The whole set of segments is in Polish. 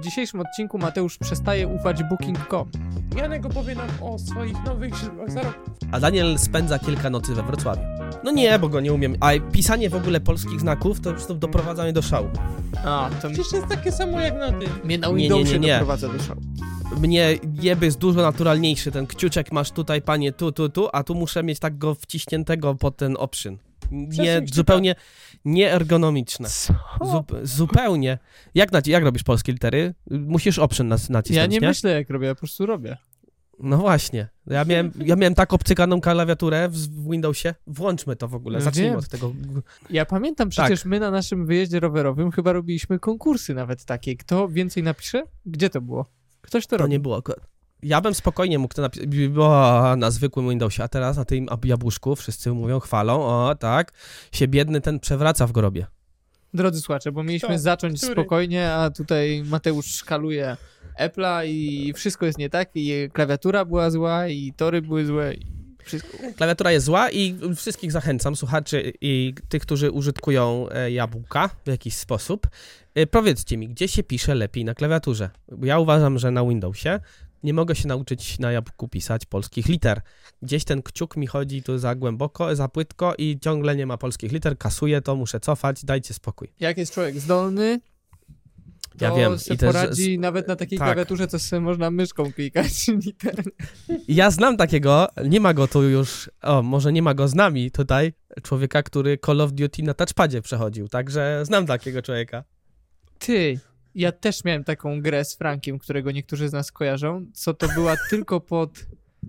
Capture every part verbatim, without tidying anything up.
dzisiejszym odcinku Mateusz przestaje ufać booking kropka com. Janek opowie nam o swoich nowych źródłach zarobków. A Daniel spędza kilka nocy we Wrocławiu. No nie, bo go nie umiem. A pisanie w ogóle polskich znaków to po prostu doprowadza mnie do szału. A, to Przecież jest takie samo jak na tym. mnie na Nie, nie, Windowsie nie, nie. doprowadza do szału. Mnie jeby jest dużo naturalniejszy. Ten kciuczek masz tutaj, panie, tu, tu, tu, a tu muszę mieć tak go wciśniętego pod ten option. Nie, Przesuń zupełnie nieergonomiczne. Co? Zup, zupełnie. Jak, naci- jak robisz polskie litery? Musisz option nas- nacisnąć, Ja nie, nie? myślę jak robię, ja po prostu robię. No właśnie. Ja miałem, ja miałem tak obcykaną klawiaturę w, w Windowsie. Włączmy to w ogóle. Ja Zacznijmy wiem. od tego. Ja pamiętam przecież my na naszym wyjeździe rowerowym chyba robiliśmy konkursy nawet takie. Kto więcej napisze? Gdzie to było? Ktoś to To robi. nie było. Ja bym spokojnie mógł to napisać o, na zwykłym Windowsie, a teraz na tym jabłuszku wszyscy mówią, chwalą, o tak, się biedny ten przewraca w grobie. Drodzy słuchacze, bo mieliśmy Kto? zacząć Który? spokojnie, a tutaj Mateusz szkaluje Apple'a i wszystko jest nie tak, i klawiatura była zła, i tory były złe, i wszystko. Klawiatura jest zła i wszystkich zachęcam, słuchaczy i tych, którzy użytkują e, jabłka w jakiś sposób, e, powiedzcie mi, gdzie się pisze lepiej na klawiaturze. Bo ja uważam, że na Windowsie nie mogę się nauczyć na jabłku pisać polskich liter. Gdzieś ten kciuk mi chodzi tu za głęboko, za płytko i ciągle nie ma polskich liter, kasuję to, muszę cofać, dajcie spokój. Jak jest człowiek zdolny, to Ja wiem. se I też- poradzi nawet na takiej tak. klawiaturze, co sobie można myszką klikać liter. Ja znam takiego, nie ma go tu już, o, może nie ma go z nami tutaj, człowieka, który Call of Duty na touchpadzie przechodził, także znam takiego człowieka. Ty, ja też miałem taką grę z Frankiem, którego niektórzy z nas kojarzą, co to była tylko pod...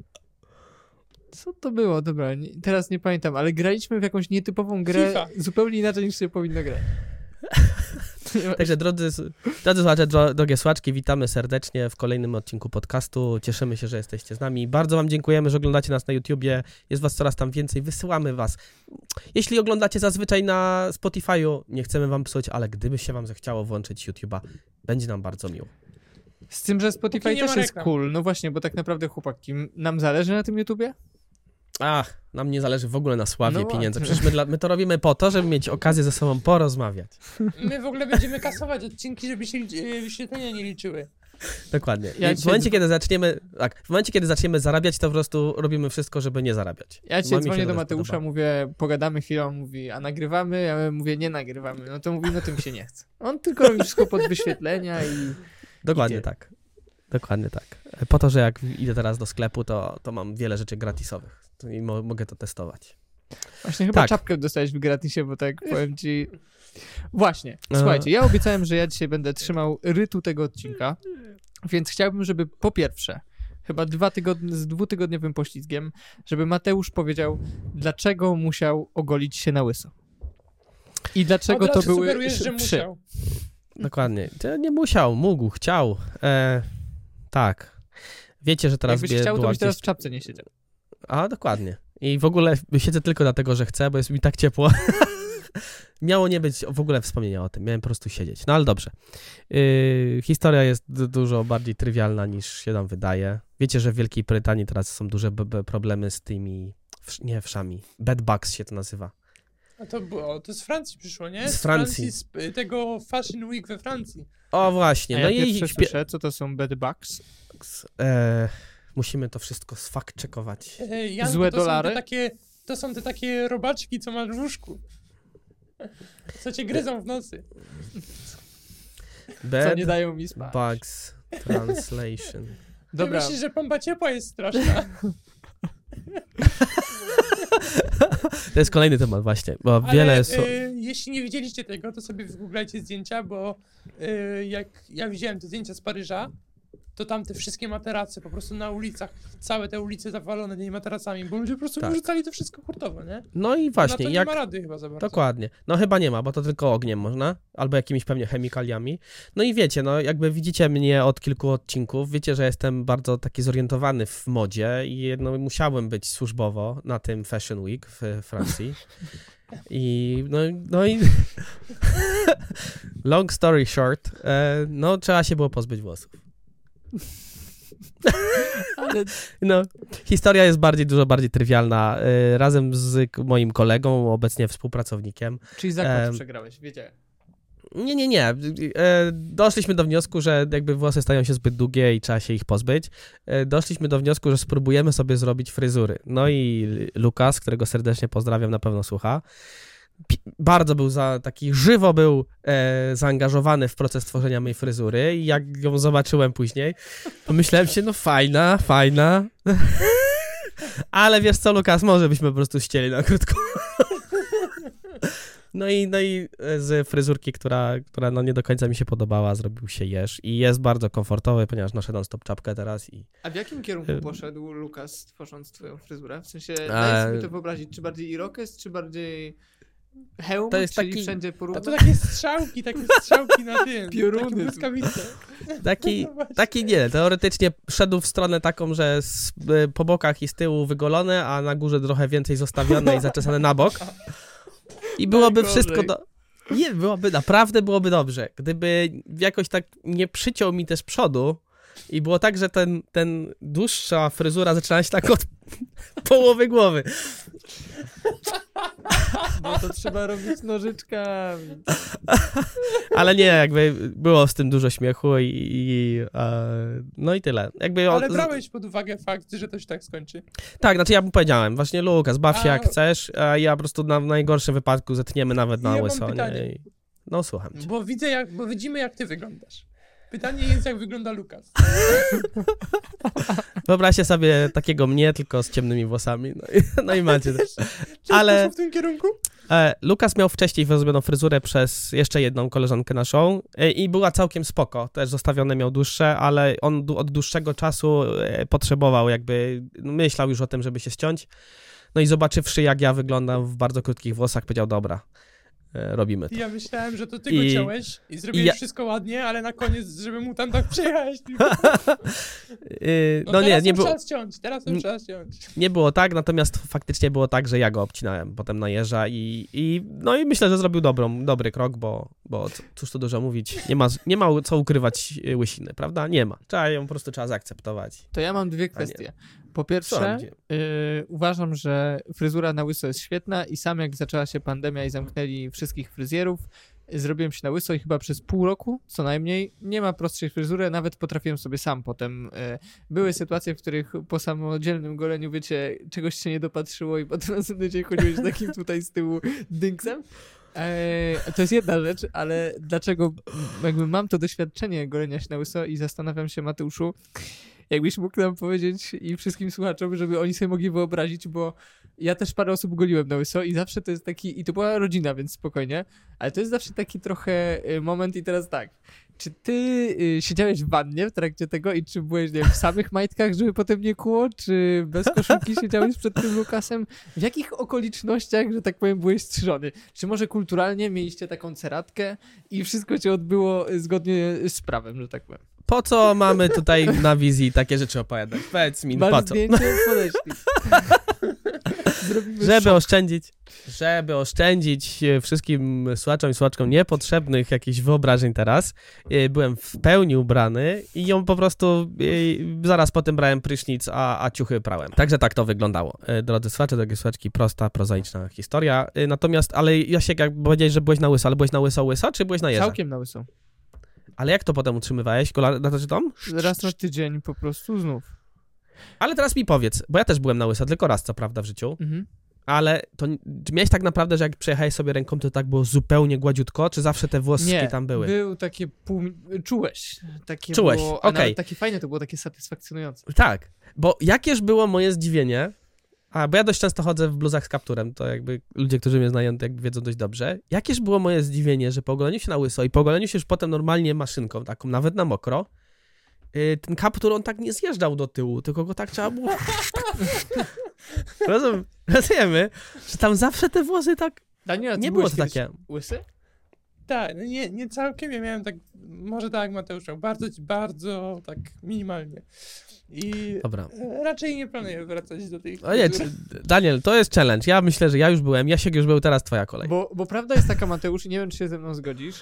Co to było? Dobra, nie, teraz nie pamiętam, ale graliśmy w jakąś nietypową grę, FIFA. zupełnie inaczej niż się powinno grać. Także drodzy, drodzy słuchacze, dro, drogie słuchaczki, witamy serdecznie w kolejnym odcinku podcastu. Cieszymy się, że jesteście z nami. Bardzo wam dziękujemy, że oglądacie nas na YouTubie. Jest was coraz tam więcej, wysyłamy was. Jeśli oglądacie zazwyczaj na Spotify'u, nie chcemy wam psuć, ale gdyby się wam zechciało włączyć YouTube'a, będzie nam bardzo miło. Z tym, że Spotify Póki nie też ma jest reklam. cool. No właśnie, bo tak naprawdę chłopaki, nam zależy na tym YouTubie? Ach, nam nie zależy w ogóle na sławie, No pieniędzy. właśnie. Przecież my, dla, my to robimy po to, żeby mieć okazję ze sobą porozmawiać. My w ogóle będziemy kasować odcinki, żeby się e, wyświetlenia nie liczyły. Dokładnie. Ja I w dzisiaj- momencie, kiedy zaczniemy, tak, w momencie, kiedy zaczniemy zarabiać, to po prostu robimy wszystko, żeby nie zarabiać. Ja dzisiaj Bo mi się dzwonię to do też Mateusza, podoba. mówię, pogadamy chwilę, on mówi, a nagrywamy? Ja mówię, nie nagrywamy. No to mówi, no tym się nie chce. On tylko robi wszystko pod wyświetlenia i... Dokładnie Idzie. tak. Dokładnie tak. Po to, że jak idę teraz do sklepu, to, to mam wiele rzeczy gratisowych To i mo- mogę to testować. Właśnie chyba Tak. czapkę dostałeś w gratisie, bo tak powiem ci... Właśnie, E. słuchajcie, ja obiecałem, że ja dzisiaj będę trzymał rytu tego odcinka, więc chciałbym, żeby po pierwsze, chyba dwa tygodnie, z dwutygodniowym poślizgiem, żeby Mateusz powiedział, dlaczego musiał ogolić się na łyso. I dlaczego Od to razu były sugerujesz, że trzy. musiał. Dokładnie. To nie musiał, mógł, chciał. E, tak. Wiecie, że teraz Jakbyś bie- chciał, to była byś teraz gdzieś... w czapce nie siedział. A, dokładnie. I w ogóle siedzę tylko dlatego, że chcę, bo jest mi tak ciepło. Miało nie być w ogóle wspomnienia o tym, miałem po prostu siedzieć. No ale dobrze. Yy, historia jest du- dużo bardziej trywialna niż się nam wydaje. Wiecie, że w Wielkiej Brytanii teraz są duże b- b- problemy z tymi, wsz- nie wszami, bedbugs się to nazywa. A to było, to z Francji przyszło, nie? Z Francji. z y, tego Fashion Week we Francji. O właśnie, A no ja i pierwsze śpie- słyszę, co to są bedbugs. e, musimy to wszystko sfakt-checkować. E, Janku, Złe to dolary? Są te takie, to są te takie robaczki, co masz w łóżku. Co cię gryzą w nocy. Co nie dają mi spać. Bugs translation. Dobra, Ty myślisz, że pompa ciepła jest straszna. To jest kolejny temat właśnie, bo Ale wiele... So... y, jeśli nie widzieliście tego, to sobie wygooglajcie zdjęcia, bo y, jak ja widziałem te zdjęcia z Paryża, to tam te wszystkie materace po prostu na ulicach, całe te ulice zawalone tymi materacami, bo ludzie po prostu Tak. wyrzucali to wszystko hurtowo, nie? No i Na właśnie, to nie jak... ma rady chyba za bardzo. Dokładnie. No chyba nie ma, bo to tylko ogniem można, albo jakimiś pewnie chemikaliami. No i wiecie, no jakby widzicie mnie od kilku odcinków, wiecie, że jestem bardzo taki zorientowany w modzie i no, musiałem być służbowo na tym Fashion Week w Francji. I no, no i long story short, e, no trzeba się było pozbyć włosów. ale No, historia jest bardziej, dużo bardziej trywialna. E, razem z k- moim kolegą, obecnie współpracownikiem, czyli zakład Em, przegrałeś, wiedziałem. Nie, nie, nie. E, doszliśmy do wniosku, że jakby włosy stają się zbyt długie i trzeba się ich pozbyć. E, doszliśmy do wniosku, że spróbujemy sobie zrobić fryzury. No i Lukas, którego serdecznie pozdrawiam, na pewno słucha, pi- bardzo był za, taki żywo był e, zaangażowany w proces tworzenia mojej fryzury i jak ją zobaczyłem później, pomyślałem się, no fajna, fajna. Ale wiesz co, Lukas, może byśmy po prostu ścieli na krótko. No i, no i z fryzurki, która, która no nie do końca mi się podobała, zrobił się jeż i jest bardzo komfortowy, ponieważ noszę non-stop czapkę teraz i... A w jakim kierunku poszedł Lukas, tworząc twoją fryzurę? W sensie, A... daj sobie to wyobrazić, czy bardziej irokез, czy bardziej hełm, To jest czyli taki- wszędzie A porówno? to takie strzałki, takie strzałki na tym. Pioruny. Takie błyskawice. Taki, No właśnie. taki nie, teoretycznie szedł w stronę taką, że z, po bokach i z tyłu wygolone, a na górze trochę więcej zostawione i zaczesane na bok. I byłoby Najgorzej. wszystko do... Nie, byłoby, naprawdę byłoby dobrze. Gdyby jakoś tak nie przyciął mi też przodu i było tak, że ten, ten dłuższa fryzura zaczynała się tak od połowy głowy. Bo to trzeba robić nożyczkami. Ale nie, jakby było z tym dużo śmiechu i, i e, no i tyle. Jakby on, Ale brałeś pod uwagę fakt, że to się tak skończy. Tak, znaczy ja mu powiedziałem, właśnie Lukas, baw się A- jak chcesz, a ja po prostu na, w najgorszym wypadku zetniemy nawet na Ja mam łyso, pytanie. nie? I, no słucham cię. Bo widzę, jak, bo widzimy, jak ty wyglądasz. Pytanie jest, jak wygląda Lukas. Wyobraźcie sobie takiego mnie, tylko z ciemnymi włosami, no i, no i macie też. Czy Ale- poszło w tym kierunku? E, Lukas miał wcześniej zrobioną fryzurę przez jeszcze jedną koleżankę naszą e, i była całkiem spoko, też zostawione miał dłuższe, ale on du- od dłuższego czasu e, potrzebował jakby, no, myślał już o tym, żeby się ściąć, no i zobaczywszy jak ja wyglądam w bardzo krótkich włosach, powiedział dobra, e, robimy to. I ja myślałem, że to ty I- go ciąłeś i zrobiłeś i ja- wszystko ładnie, ale na koniec, żeby mu tam tak przejechać. Tylko... Y, No, no nie, teraz nie ją było, trzeba ściąć, teraz ją N- trzeba ściąć. nie było tak, natomiast faktycznie było tak, że ja go obcinałem potem na jeża i, i no i myślę, że zrobił dobrą, dobry krok, bo, bo c- cóż tu dużo mówić, nie ma, nie ma co ukrywać y, łysiny, prawda? Nie ma. Trzeba ją po prostu trzeba zaakceptować. To ja mam dwie kwestie. Po pierwsze, Słucham yy, cię. uważam, że fryzura na łyso jest świetna i sam jak zaczęła się pandemia i zamknęli wszystkich fryzjerów, yy, zrobiłem się na łyso i chyba przez pół roku co najmniej nie ma prostszej fryzury, nawet potrafiłem sobie sam potem. Yy, były sytuacje, w których po samodzielnym goleniu, wiecie, czegoś się nie dopatrzyło i potem następny dzień chodziłeś z takim tutaj z tyłu dynksem. Eee, to jest jedna rzecz, ale dlaczego jakby mam to doświadczenie golenia się na łyso i zastanawiam się, Mateuszu, jakbyś mógł nam powiedzieć i wszystkim słuchaczom, żeby oni sobie mogli wyobrazić, bo ja też parę osób goliłem na łyso i zawsze to jest taki, i to była rodzina, więc spokojnie, ale to jest zawsze taki trochę y, moment i teraz tak, czy ty y, siedziałeś w wannie w trakcie tego i czy byłeś, nie wiem, w samych majtkach, żeby potem nie kłuło, czy bez koszulki siedziałeś przed tym Lukasem? W jakich okolicznościach, że tak powiem, byłeś strzyżony? Czy może kulturalnie mieliście taką ceratkę i wszystko cię odbyło zgodnie z prawem, że tak powiem? Po co mamy tutaj na wizji takie rzeczy opowiadać? Powiedz mi, Masz po co? zdjęcie? Podeślij. Zrobimy Żeby szok. oszczędzić, żeby oszczędzić e, wszystkim słuchaczom i słuchaczkom niepotrzebnych jakichś wyobrażeń teraz, e, byłem w pełni ubrany i ją po prostu e, zaraz potem brałem prysznic, a, a ciuchy prałem. Także tak to wyglądało. E, Drodzy słuchacze, drogie słuchaczki, prosta, prozaiczna historia. E, Natomiast, ale Jasiek, jak powiedziałeś, że byłeś na łyso, ale byłeś na łyso łyso, czy byłeś na jeża? Całkiem na łyso. Ale jak to potem utrzymywałeś? Gola- na to, czy tam? Raz na tydzień po prostu znów. Ale teraz mi powiedz, bo ja też byłem na łyso, tylko raz co prawda w życiu, Mhm. ale to n- czy miałeś tak naprawdę, że jak przejechałeś sobie ręką, to tak było zupełnie gładziutko, czy zawsze te włoski Nie, tam były? był takie pół... Czułeś. Takie Czułeś, było, a okej. nawet takie fajne to było, takie satysfakcjonujące. Tak, bo jakież było moje zdziwienie, a bo ja dość często chodzę w bluzach z kapturem, to jakby ludzie, którzy mnie znają, to jakby wiedzą dość dobrze. Jakież było moje zdziwienie, że po ogoleniu się na łyso i po ogoleniu się już potem normalnie maszynką, taką nawet na mokro, yy, ten kaptur on tak nie zjeżdżał do tyłu, tylko go tak trzeba było... Rozum, rozumiemy, że tam zawsze te włosy tak... Daniela, ty Nie było byłeś to kiedyś takie... łysy? Tak, no nie, nie całkiem, ja miałem tak, może tak jak Mateusz miał, bardzo, bardzo tak minimalnie. I Dobra. e, raczej nie planuję wracać do tych... O nie, czy- Daniel, to jest challenge. Ja myślę, że ja już byłem, Jasiek już był, teraz twoja kolej. Bo, bo prawda jest taka, Mateusz, i nie wiem, czy się ze mną zgodzisz,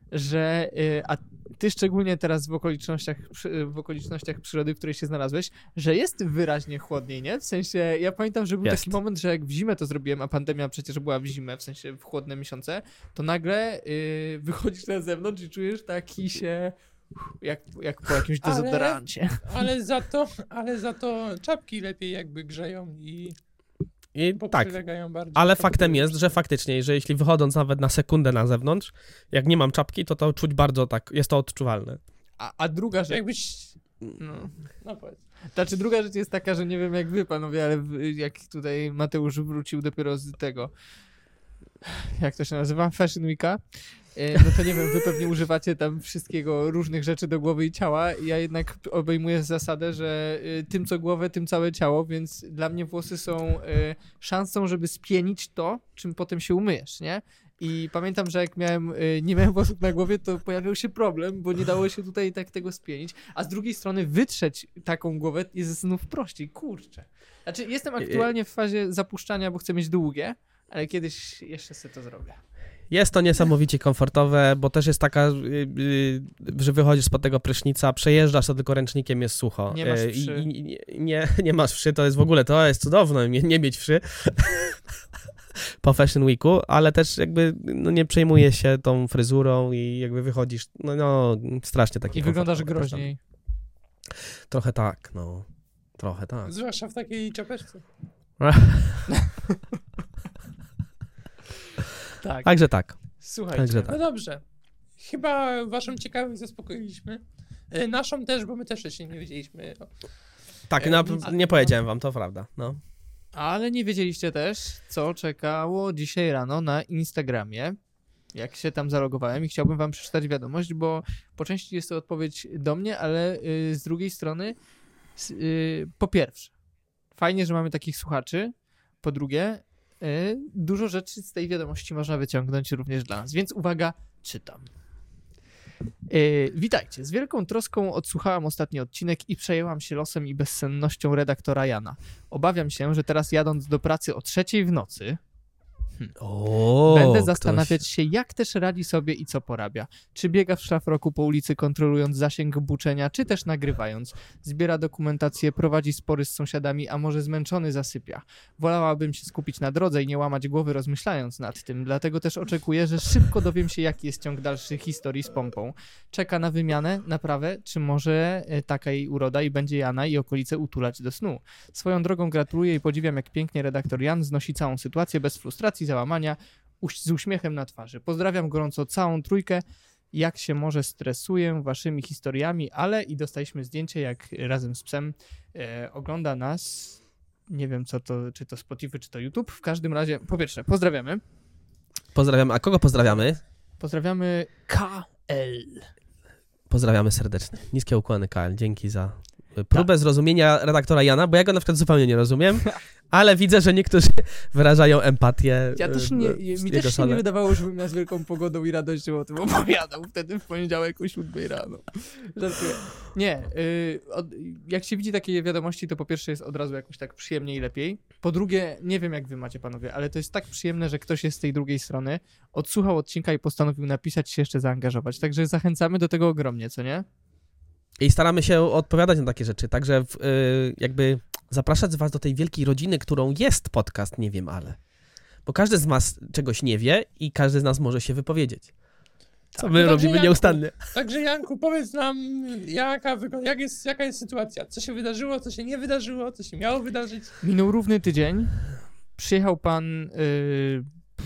że y, a ty szczególnie teraz w okolicznościach, przy- w okolicznościach przyrody, w której się znalazłeś, że jest wyraźnie chłodniej, nie? W sensie, ja pamiętam, że był Jest. taki moment, że jak w zimę to zrobiłem, a pandemia przecież była w zimę, w sensie w chłodne miesiące, to nagle y, wychodzisz na zewnątrz i czujesz taki się jak, jak po jakimś Ale- dezodorancie. Ale za to, ale za to czapki lepiej jakby grzeją i I bo tak, przylegają bardziej. ale To faktem by- jest, że faktycznie, że jeśli wychodząc nawet na sekundę na zewnątrz, jak nie mam czapki, to to czuć bardzo tak, jest to odczuwalne. A, a druga rzecz, Jakbyś... no, No powiedz. znaczy druga rzecz jest taka, że nie wiem jak wy panowie, ale w- jak tutaj Mateusz wrócił dopiero z tego, jak to się nazywa, Fashion Weeka, e, no to nie wiem, wy pewnie używacie tam wszystkiego, różnych rzeczy do głowy i ciała. Ja jednak obejmuję zasadę, że e, tym co głowę, tym całe ciało, więc dla mnie włosy są e, szansą, żeby spienić to, czym potem się umyjesz, nie? I pamiętam, że jak miałem, e, nie miałem włosów na głowie, to pojawił się problem, bo nie dało się tutaj tak tego spienić, a z drugiej strony wytrzeć taką głowę jest znów prościej, kurczę. Znaczy jestem aktualnie w fazie zapuszczania, bo chcę mieć długie, ale kiedyś jeszcze sobie to zrobię. Jest to niesamowicie komfortowe, bo też jest taka, y, y, że wychodzisz spod tego prysznica, przejeżdżasz, to tylko ręcznikiem jest sucho. Nie masz Y, wszy. I, i, i, nie, nie masz wszy, to jest w ogóle, to jest cudowne, nie, nie mieć wszy po Fashion Weeku, ale też jakby no, nie przejmuje się tą fryzurą i jakby wychodzisz, no, no strasznie taki I wyglądasz komfortowo też tam. groźniej. Trochę tak, no. Trochę tak. Zwłaszcza w takiej czapeczce. Tak. Także tak. Słuchajcie, Także tak. No dobrze. Chyba waszą ciekawość zaspokoiliśmy. E, Naszą też, bo my też jeszcze nie wiedzieliśmy. o- Tak, E, no, nic- nie powiedziałem wam, to prawda, no. ale nie wiedzieliście też, co czekało dzisiaj rano na Instagramie, jak się tam zalogowałem i chciałbym wam przeczytać wiadomość, bo po części jest to odpowiedź do mnie, ale y, z drugiej strony s- y, po pierwsze, fajnie, że mamy takich słuchaczy, po drugie, y, dużo rzeczy z tej wiadomości można wyciągnąć również dla nas, więc uwaga, czytam. Yy, witajcie. Z wielką troską odsłuchałam ostatni odcinek i przejęłam się losem i bezsennością redaktora Jana. Obawiam się, że teraz jadąc do pracy o trzeciej w nocy O, będę zastanawiać się, jak też radzi sobie i co porabia. Czy biega w szlafroku po ulicy kontrolując zasięg buczenia, czy też nagrywając. Zbiera dokumentację, prowadzi spory z sąsiadami, a może zmęczony zasypia. Wolałabym się skupić na drodze i nie łamać głowy rozmyślając nad tym, dlatego też oczekuję, że szybko dowiem się, jaki jest ciąg dalszych historii z pompą. Czeka na wymianę, naprawę, czy może e, taka jej uroda i będzie Jana i okolice utulać do snu. Swoją drogą gratuluję i podziwiam, jak pięknie redaktor Jan znosi całą sytuację bez frustracji, załamania, uś- z uśmiechem na twarzy. Pozdrawiam gorąco całą trójkę. Jak się może stresuję waszymi historiami, ale i dostaliśmy zdjęcie, jak razem z psem e, ogląda nas. Nie wiem, co to, czy to Spotify, czy to YouTube. W każdym razie, po pierwsze, pozdrawiamy. Pozdrawiamy. A kogo pozdrawiamy? Pozdrawiamy K L. Pozdrawiamy serdecznie. Niskie ukłony, K L. Dzięki za próbę zrozumienia redaktora Jana, bo ja go na przykład zupełnie nie rozumiem, ale widzę, że niektórzy wyrażają empatię. Ja też e, nie, w mi jego też się nie stronę. wydawało, żebym ja z wielką pogodą i radością o tym opowiadał wtedy w poniedziałek o siódmej rano. Żartuję. Nie, y, od, jak się widzi takie wiadomości, to po pierwsze jest od razu jakoś tak przyjemniej i lepiej. Po drugie, nie wiem jak wy macie panowie, ale to jest tak przyjemne, że ktoś jest z tej drugiej strony, odsłuchał odcinka i postanowił napisać, się jeszcze zaangażować. Także zachęcamy do tego ogromnie, co nie? I staramy się odpowiadać na takie rzeczy, także w, y, jakby zapraszać was do tej wielkiej rodziny, którą jest podcast, nie wiem, ale. Bo każdy z nas czegoś nie wie i każdy z nas może się wypowiedzieć. Co Tak. my Także robimy Janku, nieustannie. Także Janku, powiedz nam, jaka, wygo- jak jest, jaka jest sytuacja? Co się wydarzyło, co się nie wydarzyło, co się miało wydarzyć? Minął równy tydzień. Przyjechał pan y,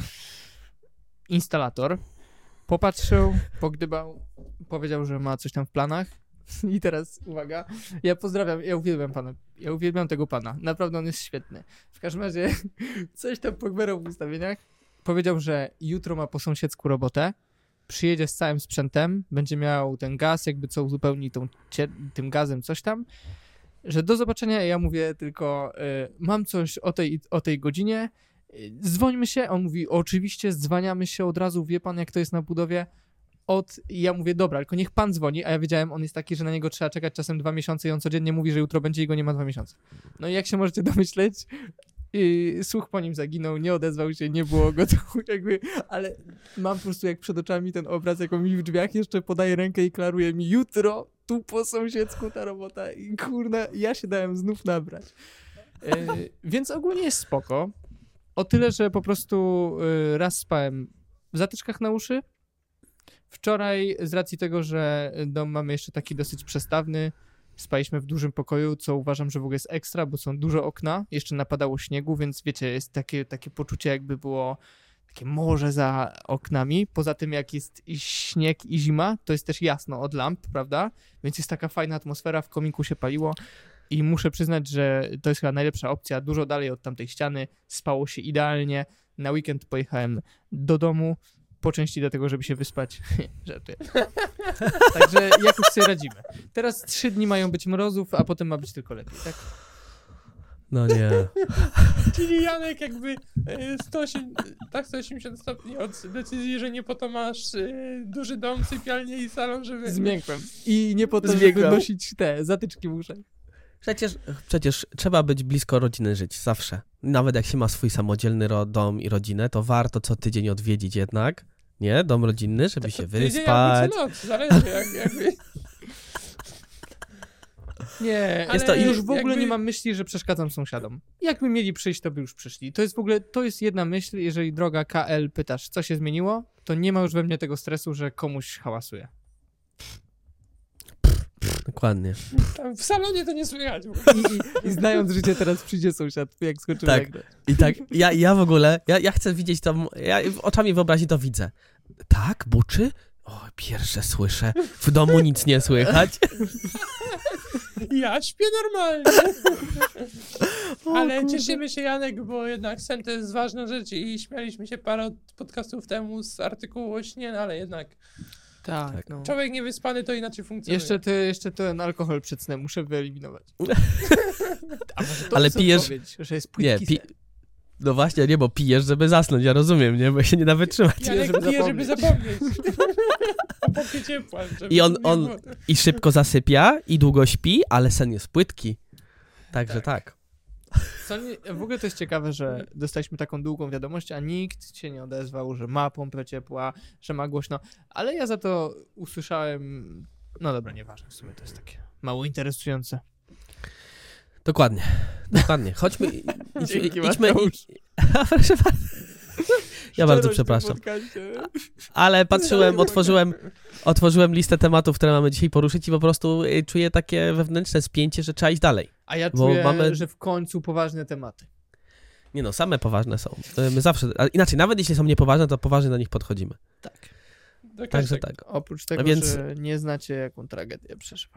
instalator, popatrzył, pogdybał, powiedział, że ma coś tam w planach. I teraz, uwaga, ja pozdrawiam, ja uwielbiam pana, ja uwielbiam tego pana, naprawdę on jest świetny. W każdym razie, coś tam pogmerał w ustawieniach, powiedział, że jutro ma po sąsiedzku robotę, przyjedzie z całym sprzętem, będzie miał ten gaz, jakby co uzupełni tą, cie- tym gazem coś tam, że do zobaczenia, ja mówię tylko, y, mam coś o tej, o tej godzinie, y, dzwońmy się, on mówi, oczywiście, dzwaniamy się od razu, wie pan jak to jest na budowie, od, i ja mówię, dobra, tylko niech pan dzwoni, a ja wiedziałem, on jest taki, że na niego trzeba czekać czasem dwa miesiące i on codziennie mówi, że jutro będzie i go nie ma dwa miesiące. No i jak się możecie domyśleć, I słuch po nim zaginął, nie odezwał się, nie było go tu, jakby, ale mam po prostu jak przed oczami ten obraz, jak on mi w drzwiach jeszcze podaje rękę i klaruje mi jutro, tu po sąsiedzku ta robota i kurna, ja się dałem znów nabrać. E, więc ogólnie jest spoko. O tyle, że po prostu e, raz spałem w zatyczkach na uszy. Wczoraj z racji tego, że dom mamy jeszcze taki dosyć przestawny, spaliśmy w dużym pokoju, co uważam, że w ogóle jest ekstra, bo są duże okna, jeszcze napadało śniegu, więc wiecie, jest takie, takie poczucie, jakby było takie morze za oknami. Poza tym, jak jest i śnieg i zima, to jest też jasno od lamp, prawda? Więc jest taka fajna atmosfera, w kominku się paliło i muszę przyznać, że to jest chyba najlepsza opcja. Dużo dalej od tamtej ściany, spało się idealnie. Na weekend pojechałem do domu, po części dlatego, żeby się wyspać. Żartuję. Także jakoś sobie radzimy. Teraz trzy dni mają być mrozów, a potem ma być tylko lepiej, tak? No nie. Czyli Janek jakby e, sto osiemdziesiąt, tak sto osiemdziesiąt stopni od decyzji, że nie po to masz e, duży dom, sypialnię i salon, żeby... Zmiękłem. I nie po to, Zmiękłem. żeby nosić te zatyczki w uszach. Przecież, przecież trzeba być blisko rodziny żyć, zawsze. Nawet jak się ma swój samodzielny ro- dom i rodzinę, to warto co tydzień odwiedzić jednak, nie? Dom rodzinny, żeby się Tydzień albo wyspać. co noc, zależy jak, jakby... Nie, Ale jest to, już w ogóle jakby- nie mam myśli, że przeszkadzam sąsiadom. Jakby mieli przyjść, to by już przyszli. To jest w ogóle, to jest jedna myśl, jeżeli droga K L pytasz, co się zmieniło, to nie ma już we mnie tego stresu, że komuś hałasuje. Dokładnie. Tam w salonie to nie słychać. I, i, i znając życie, teraz przyjdzie sąsiad, jak skończymy Tak. nagrać. I tak, ja, ja w ogóle, ja, ja chcę widzieć to, ja oczami wyobraźni to widzę. Tak, buczy? O, pierwsze słyszę. W domu nic nie słychać. Ja śpię normalnie. Ale cieszymy się, Janek, bo jednak sen to jest ważna rzecz i śmialiśmy się parę podcastów temu z artykułu o śnie, no ale jednak Tak, no. człowiek niewyspany to inaczej funkcjonuje. Jeszcze, te, jeszcze ten alkohol przed snem muszę wyeliminować. A może to Ale jest pijesz- odpowiedź, że jest Nie, płytki pi... sen. No właśnie, nie, bo pijesz, żeby zasnąć, ja rozumiem, nie? Bo się nie da wytrzymać. Janek żeby pije, żeby zapomnieć. zapomnieć. O popie ciepła. żeby I on- nie on- było. I szybko zasypia, i długo śpi, ale sen jest płytki. Także tak. Co nie, w ogóle to jest ciekawe, że dostaliśmy taką długą wiadomość, a nikt się nie odezwał, że ma pompę ciepła, że ma głośno, ale ja za to usłyszałem, no dobra, nieważne, w sumie to jest takie mało interesujące. Dokładnie. Dokładnie. Chodźmy, idź, Dzięki, idźmy... Mateusz. Proszę bardzo. Ja bardzo Szczerość w tym przepraszam. podcaście. Ale patrzyłem, otworzyłem, otworzyłem listę tematów, które mamy dzisiaj poruszyć i po prostu y, czuję takie wewnętrzne spięcie, że trzeba iść dalej. A ja Bo czuję, mamy- że w końcu poważne tematy. Nie no, same poważne są. Y, My zawsze, a inaczej, nawet jeśli są niepoważne, to poważnie do nich podchodzimy. Tak. Do Także każdego. tak. Oprócz tego, więc- że nie znacie, jaką tragedię przeżywa.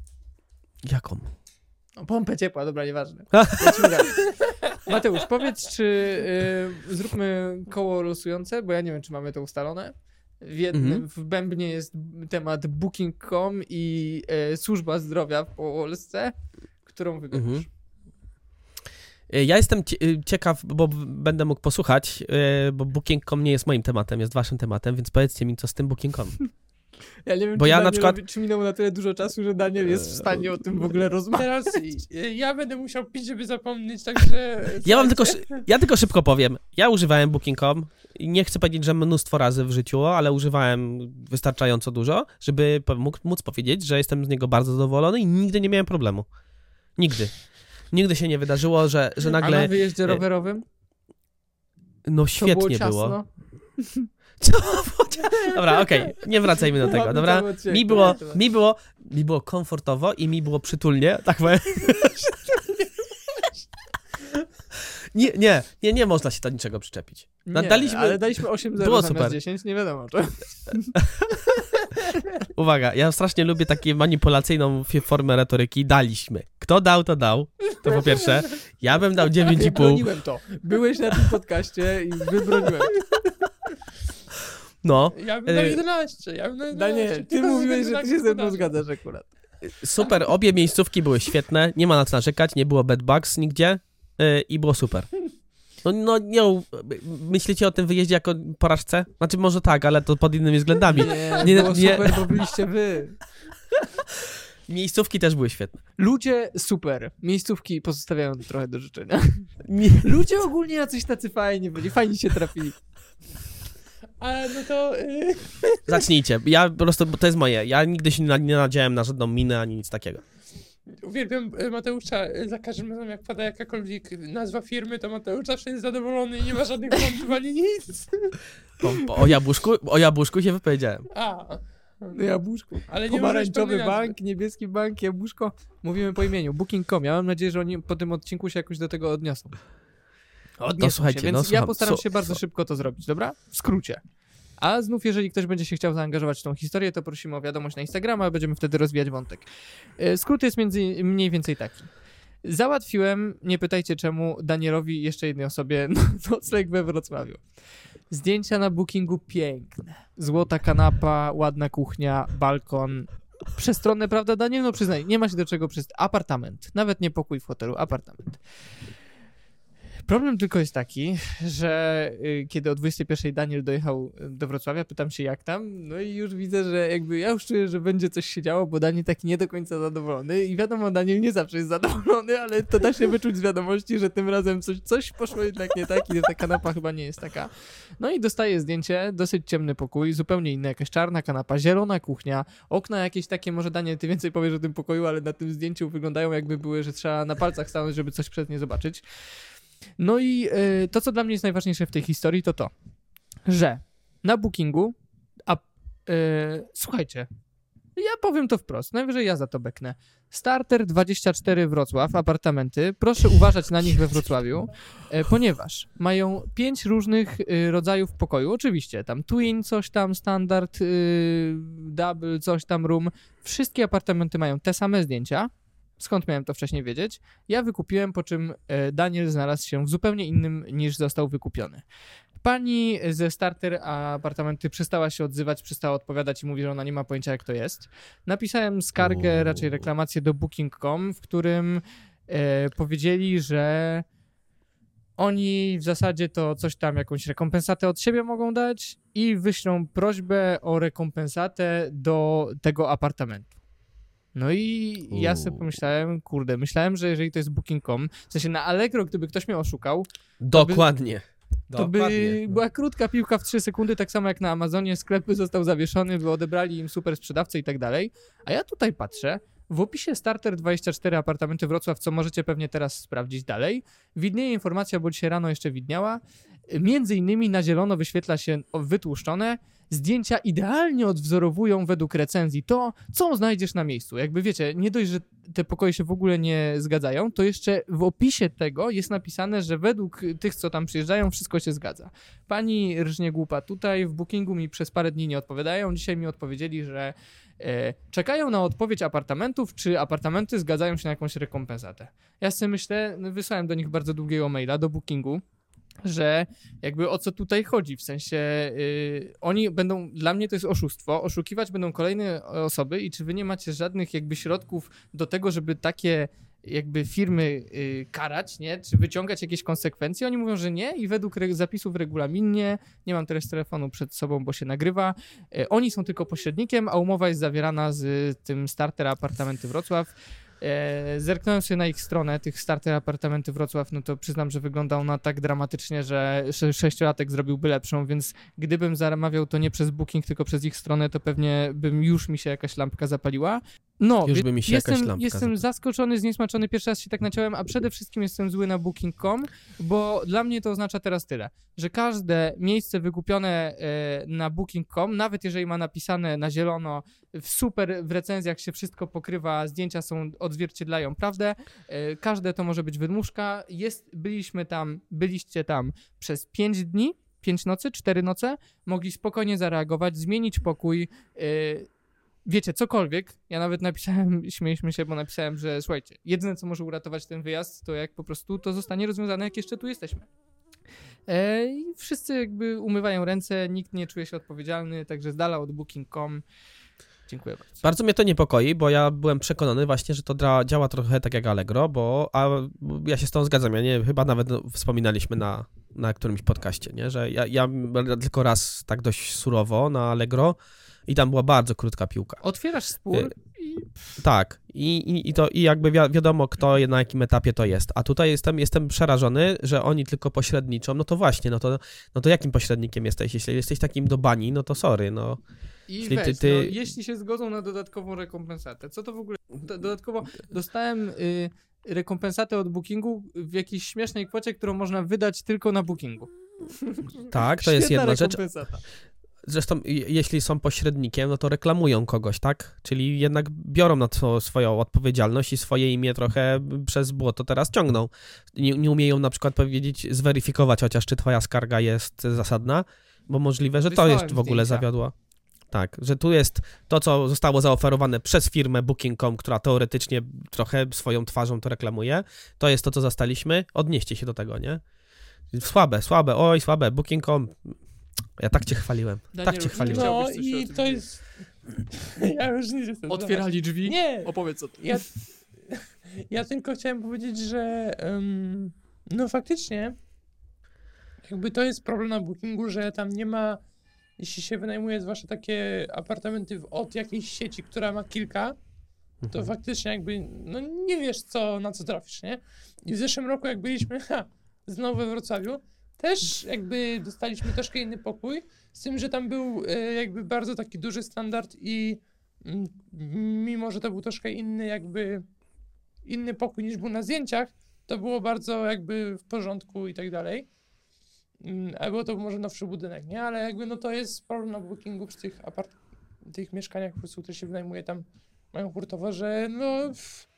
Jaką? O, pompę ciepła, dobra, nieważne. Lecimy dalej. Mateusz, powiedz, czy y, zróbmy koło losujące, bo ja nie wiem, czy mamy to ustalone. W jednym, Mhm. w bębnie jest temat booking kropka com i y, służba zdrowia w Polsce, którą wybierasz. Mhm. Y, Ja jestem cie- y, ciekaw, bo b- będę mógł posłuchać, y, bo booking kropka com nie jest moim tematem, jest waszym tematem, więc powiedzcie mi, co z tym booking kropka com. Ja nie wiem, Bo czy, ja na Danielowi, przykład- czy minęło na tyle dużo czasu, że Daniel jest w stanie o tym w ogóle rozmawiać. Teraz y, ja będę musiał pić, żeby zapomnieć, także... Ja wam tylko, słuchajcie. szy- ja tylko szybko powiem. Ja używałem booking kropka com i nie chcę powiedzieć, że mnóstwo razy w życiu, ale używałem wystarczająco dużo, żeby po- mógł, móc powiedzieć, że jestem z niego bardzo zadowolony i nigdy nie miałem problemu. Nigdy. Nigdy się nie wydarzyło, że, że A na nagle... wyjeździe rowerowym? No To świetnie było. było. Ciasno. Co? Dobra, okej, nie wracajmy do tego, Mamy dobra? cały odcinek, Mi było, dobra. mi było, mi było komfortowo i mi było przytulnie, tak powiem. Nie, nie, nie, nie można się do niczego przyczepić. Nie, Daliśmy- ale daliśmy osiem zero Było zamiast super. dziesięć, nie wiadomo czy. Uwaga, ja strasznie lubię taką manipulacyjną fi- formę retoryki. Daliśmy. Kto dał, to dał. To po pierwsze. Ja bym dał dziewięć i pół. Wybroniłem to. Byłeś na tym podcaście i wybroniłem. No, Ja bym dał Y, jedenaście, ja bym dał jedenaście. Daniel, ty tylko ze mówiłeś, względu że ty na się ze mną gospodarza. zgadzasz akurat. super. Obie miejscówki były świetne. Nie ma na co narzekać. Nie było bed bugs nigdzie. Yy, I było super. No, no nie, u- myślicie o tym wyjeździe jako porażce? Znaczy może tak, ale to pod innymi względami. Nie, Nie, było nie. super, bo byliście wy. Miejscówki też były świetne. Ludzie super, miejscówki pozostawiają trochę do życzenia. Nie. Ludzie ogólnie jacyś tacy fajni byli, fajni się trafili. Ale no to... Yy... Zacznijcie, ja po prostu, bo to jest moje, ja nigdy się nie nadziałem na żadną minę, ani nic takiego. Uwielbiam Mateusza, za każdym razem jak pada jakakolwiek nazwa firmy, to Mateusz zawsze jest zadowolony i nie ma żadnych wątków ani nic. Po, po, o, jabłuszku, o jabłuszku się wypowiedziałem. A, No jabłuszko. ale nie Pomarańczowy możesz bank, niebieski bank, jabłuszko. Mówimy po imieniu. booking kropka com. Ja mam nadzieję, że oni po tym odcinku się jakoś do tego odniosą. Odniosą No, słuchajcie, się, więc no, ja słucham. postaram Su- się bardzo su- szybko to zrobić, dobra? W skrócie. A znów, jeżeli ktoś będzie się chciał zaangażować w tą historię, to prosimy o wiadomość na Instagrama, a będziemy wtedy rozwijać wątek. E, Skrót jest między, mniej więcej taki. Załatwiłem, nie pytajcie czemu, Danielowi i jeszcze jednej osobie nocleg we Wrocławiu. Zdjęcia na bookingu piękne. Złota kanapa, ładna kuchnia, balkon. Przestronne, prawda, Daniel? No przyznaj, nie ma się do czego przez apartament. Nawet nie pokój w hotelu, apartament. Problem tylko jest taki, że y, kiedy o dwudziestej pierwszej Daniel dojechał do Wrocławia, pytam się jak tam, no i już widzę, że jakby ja już czuję, że będzie coś się działo, bo Daniel taki nie do końca zadowolony i wiadomo, Daniel nie zawsze jest zadowolony, ale to da się wyczuć z wiadomości, że tym razem coś, coś poszło jednak nie tak i ta kanapa chyba nie jest taka. No i dostaję zdjęcie, dosyć ciemny pokój, zupełnie inny, jakaś czarna kanapa, zielona kuchnia, okna jakieś takie, może Daniel, ty więcej powiesz o tym pokoju, ale na tym zdjęciu wyglądają jakby były, że trzeba na palcach stanąć, żeby coś przez nie zobaczyć. No i y, to, co dla mnie jest najważniejsze w tej historii, to to, że na bookingu, a y, słuchajcie, ja powiem to wprost, najwyżej ja za to beknę. Starter dwadzieścia cztery Wrocław, apartamenty, proszę uważać na nich we Wrocławiu, y, ponieważ mają pięć różnych y, rodzajów pokoju, oczywiście, tam twin, coś tam, standard, y, double, coś tam, room, wszystkie apartamenty mają te same zdjęcia. Skąd miałem to wcześniej wiedzieć? Ja wykupiłem, po czym e, Daniel znalazł się w zupełnie innym niż został wykupiony. Pani ze Starter apartamenty przestała się odzywać, przestała odpowiadać i mówi, że ona nie ma pojęcia jak to jest. Napisałem skargę, Uuu. raczej reklamację do booking kropka com, w którym e, powiedzieli, że oni w zasadzie to coś tam, jakąś rekompensatę od siebie mogą dać i wyślą prośbę o rekompensatę do tego apartamentu. No i ja sobie Uuu. pomyślałem, kurde, myślałem, że jeżeli to jest booking kropka com, w sensie na Allegro, gdyby ktoś mnie oszukał, Dokładnie. to Dokładnie. by była krótka piłka w trzy sekundy, tak samo jak na Amazonie, sklep by został zawieszony, by odebrali im super sprzedawcę i tak dalej. A ja tutaj patrzę, w opisie Starter dwadzieścia cztery apartamenty Wrocław, co możecie pewnie teraz sprawdzić dalej, widnieje informacja, bo dzisiaj rano jeszcze widniała, między innymi na zielono wyświetla się wytłuszczone, zdjęcia idealnie odwzorowują według recenzji to, co znajdziesz na miejscu. Jakby wiecie, nie dość, że te pokoje się w ogóle nie zgadzają, to jeszcze w opisie tego jest napisane, że według tych, co tam przyjeżdżają, wszystko się zgadza. Pani rżnie głupa tutaj, w bookingu mi przez parę dni nie odpowiadają, dzisiaj mi odpowiedzieli, że e, czekają na odpowiedź apartamentów, czy apartamenty zgadzają się na jakąś rekompensatę. Ja sobie myślę, no, wysłałem do nich bardzo długiego maila do bookingu, że jakby o co tutaj chodzi, w sensie yy, oni będą, dla mnie to jest oszustwo, oszukiwać będą kolejne osoby i czy wy nie macie żadnych jakby środków do tego, żeby takie jakby firmy yy, karać, nie, czy wyciągać jakieś konsekwencje, oni mówią, że nie i według re- zapisów w regulaminie, nie mam teraz telefonu przed sobą, bo się nagrywa, yy, oni są tylko pośrednikiem, a umowa jest zawierana z tym Starter Apartamenty Wrocław. E, zerknąłem sobie na ich stronę, tych Starter Apartamenty Wrocław, no to przyznam, że wygląda ona tak dramatycznie, że sze- sześciolatek zrobiłby lepszą, więc gdybym zamawiał to nie przez Booking, tylko przez ich stronę, to pewnie bym już mi się jakaś lampka zapaliła. No, Już wie- by mi się jestem, jakaś lampka jestem zapaliła. zaskoczony, zniesmaczony, pierwszy raz się tak naciąłem, a przede wszystkim jestem zły na booking kropka com, bo dla mnie to oznacza teraz tyle, że każde miejsce wykupione e, na booking kropka com, nawet jeżeli ma napisane na zielono, w super w recenzjach się wszystko pokrywa, zdjęcia są, odzwierciedlają prawdę, e, każde to może być wydmuszka, jest, byliśmy tam, byliście tam przez pięć dni, pięć nocy, cztery noce, mogli spokojnie zareagować, zmienić pokój, e, wiecie, cokolwiek, ja nawet napisałem, śmieliśmy się, bo napisałem, że słuchajcie, jedyne co może uratować ten wyjazd, to jak po prostu to zostanie rozwiązane, jak jeszcze tu jesteśmy. E, I wszyscy jakby umywają ręce, nikt nie czuje się odpowiedzialny, także z dala od booking kropka com. Dziękuję bardzo. Bardzo mnie to niepokoi, bo ja byłem przekonany właśnie, że to dra- działa trochę tak jak Allegro, bo a ja się z tą zgadzam, ja nie, chyba nawet no, wspominaliśmy na, na którymś podcaście, nie, że ja, ja tylko raz tak dość surowo na Allegro i tam była bardzo krótka piłka. Otwierasz spór i Tak, i, i, i to i jakby wi- wiadomo, kto na jakim etapie to jest. A tutaj jestem, jestem przerażony, że oni tylko pośredniczą. No to właśnie, no to, no to jakim pośrednikiem jesteś? Jeśli jesteś takim do bani, no to sorry, no. I Jeśli weź, ty- ty- No, jeśli się zgodzą na dodatkową rekompensatę, co to w ogóle... Do, dodatkowo dostałem y, rekompensatę od Bookingu w jakiejś śmiesznej kwocie, którą można wydać tylko na Bookingu. Tak, to jest Świetna jedna rzecz. rekompensata. Zresztą je- jeśli są pośrednikiem, no to reklamują kogoś, tak? Czyli jednak biorą na to swoją odpowiedzialność i swoje imię trochę przez błoto teraz ciągną. Nie, nie umieją na przykład powiedzieć, zweryfikować chociaż, czy twoja skarga jest zasadna, bo możliwe, że to Wysłałem jest w ogóle zdjęcia. zawiodło. Tak, że tu jest to, co zostało zaoferowane przez firmę Booking kropka com, która teoretycznie trochę swoją twarzą to reklamuje, to jest to, co zastaliśmy, odnieście się do tego, nie? Słabe, słabe, oj, słabe, Booking kropka com. Ja tak cię chwaliłem, tak Danielu, cię chwaliłem. No Chciałbyś coś o i tym to wiedzieć? jest... Ja już nie jestem. Otwierali drzwi? Nie, Opowiedz o tym. ja, ja tylko chciałem powiedzieć, że um, no faktycznie jakby to jest problem na Bookingu, że tam nie ma, jeśli się wynajmuje zwłaszcza takie apartamenty w, od jakiejś sieci, która ma kilka, to Mhm. faktycznie jakby, no nie wiesz co, na co trafisz, nie? I w zeszłym roku jak byliśmy, ha, znowu we Wrocławiu, też jakby dostaliśmy troszkę inny pokój, z tym, że tam był e, jakby bardzo taki duży standard i mm, mimo, że to był troszkę inny jakby, inny pokój niż był na zdjęciach, to było bardzo jakby w porządku i tak dalej. Mm, A było to może nowszy budynek, nie? Ale jakby no to jest problem na Bookingu przy tych apart- tych mieszkaniach, po prostu, które się wynajmuje tam, mają hurtowo, że no... pff,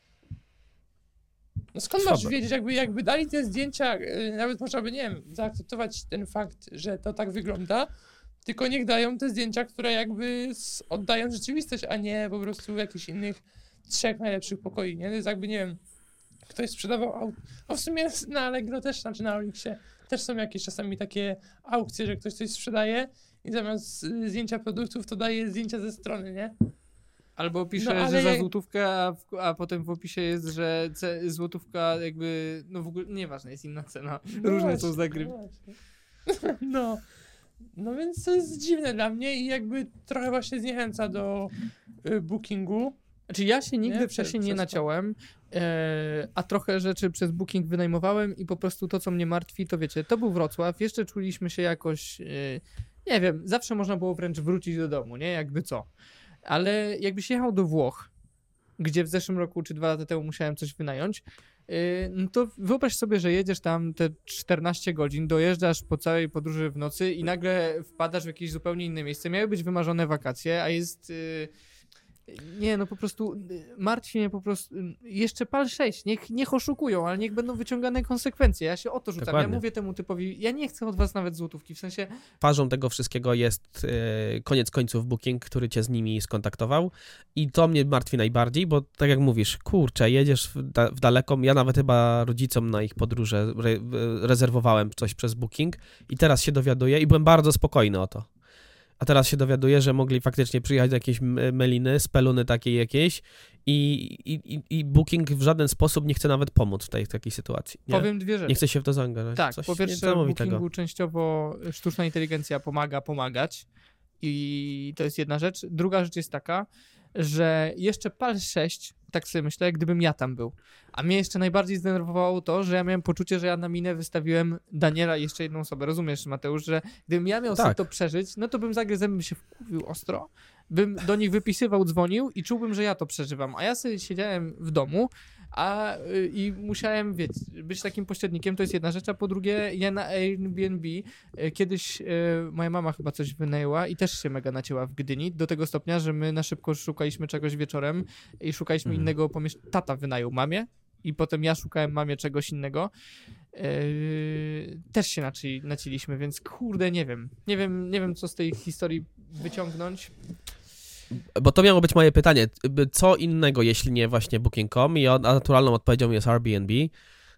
No skąd masz Słabe. wiedzieć, jakby, jakby dali te zdjęcia, yy, nawet można by, nie wiem, zaakceptować ten fakt, że to tak wygląda, tylko niech dają te zdjęcia, które jakby s- oddają rzeczywistość, a nie po prostu jakichś innych trzech najlepszych pokoi, nie? To jest jakby, nie wiem, ktoś sprzedawał aut. A w sumie na Allegro też, znaczy na Olixie też są jakieś czasami takie aukcje, że ktoś coś sprzedaje i zamiast y, zdjęcia produktów to daje zdjęcia ze strony, nie? Albo pisze, No, ale że za jak- złotówkę, a, w, a potem w opisie jest, że ce, złotówka jakby, no w ogóle, nieważne, jest inna cena. No Różne właśnie, są zagrywki. no właśnie. No. No więc to jest dziwne dla mnie i jakby trochę właśnie zniechęca do y, bookingu. Znaczy ja się nigdy Nie? wcześniej Przez- nie przez to. naciąłem, e, a trochę rzeczy przez Booking wynajmowałem i po prostu to, co mnie martwi, to wiecie, to był Wrocław, jeszcze czuliśmy się jakoś, e, nie wiem, zawsze można było wręcz wrócić do domu, nie, jakby co. Ale jakbyś jechał do Włoch, gdzie w zeszłym roku czy dwa lata temu musiałem coś wynająć, yy, no to wyobraź sobie, że jedziesz tam te czternaście godzin, dojeżdżasz po całej podróży w nocy i nagle wpadasz w jakieś zupełnie inne miejsce. Miały być wymarzone wakacje, a jest... Yy, nie, no po prostu yy, martwi mnie po prostu... Yy, jeszcze pal sześć, niech, niech oszukują, ale niech będą wyciągane konsekwencje. Ja się o to rzucam. Dokładnie. Ja mówię temu typowi, ja nie chcę od was nawet złotówki, w sensie... Twarzą tego wszystkiego jest e, koniec końców Booking, który cię z nimi skontaktował i to mnie martwi najbardziej, bo tak jak mówisz, kurczę, jedziesz w, da, w daleką, ja nawet chyba rodzicom na ich podróże re, rezerwowałem coś przez Booking i teraz się dowiaduję i byłem bardzo spokojny o to. A teraz się dowiaduję, że mogli faktycznie przyjechać do jakiejś m- meliny, speluny takiej jakiejś i, i, i, i Booking w żaden sposób nie chce nawet pomóc w tej takiej sytuacji. Nie, Powiem dwie rzeczy. nie chce się w to zaangażować. Tak, Coś po pierwsze w niesamowitego. Bookingu częściowo sztuczna inteligencja pomaga pomagać i to jest jedna rzecz. Druga rzecz jest taka, że jeszcze pal sześć, tak sobie myślę, gdybym ja tam był. A mnie jeszcze najbardziej zdenerwowało to, że ja miałem poczucie, że ja na minę wystawiłem Daniela i jeszcze jedną osobę. Rozumiesz, Mateusz, że gdybym ja miał Tak. sobie to przeżyć, no to bym zagryzł, bym się wkurwił ostro, bym do nich wypisywał, dzwonił i czułbym, że ja to przeżywam. A ja sobie siedziałem w domu, a y, i musiałem, wiecie, być takim pośrednikiem, to jest jedna rzecz, a po drugie ja na Airbnb y, kiedyś y, moja mama chyba coś wynajęła i też się mega nacięła w Gdyni, do tego stopnia, że my na szybko szukaliśmy czegoś wieczorem i szukaliśmy Mhm. innego pomieszczenia. Tata wynajął mamie i potem ja szukałem mamie czegoś innego. Yy, też się naci, naciliśmy, więc kurde, nie wiem. Nie wiem, nie wiem, co z tej historii wyciągnąć. Bo to miało być moje pytanie. Co innego, jeśli nie właśnie Booking kropka com i o- a naturalną odpowiedzią jest Airbnb, e,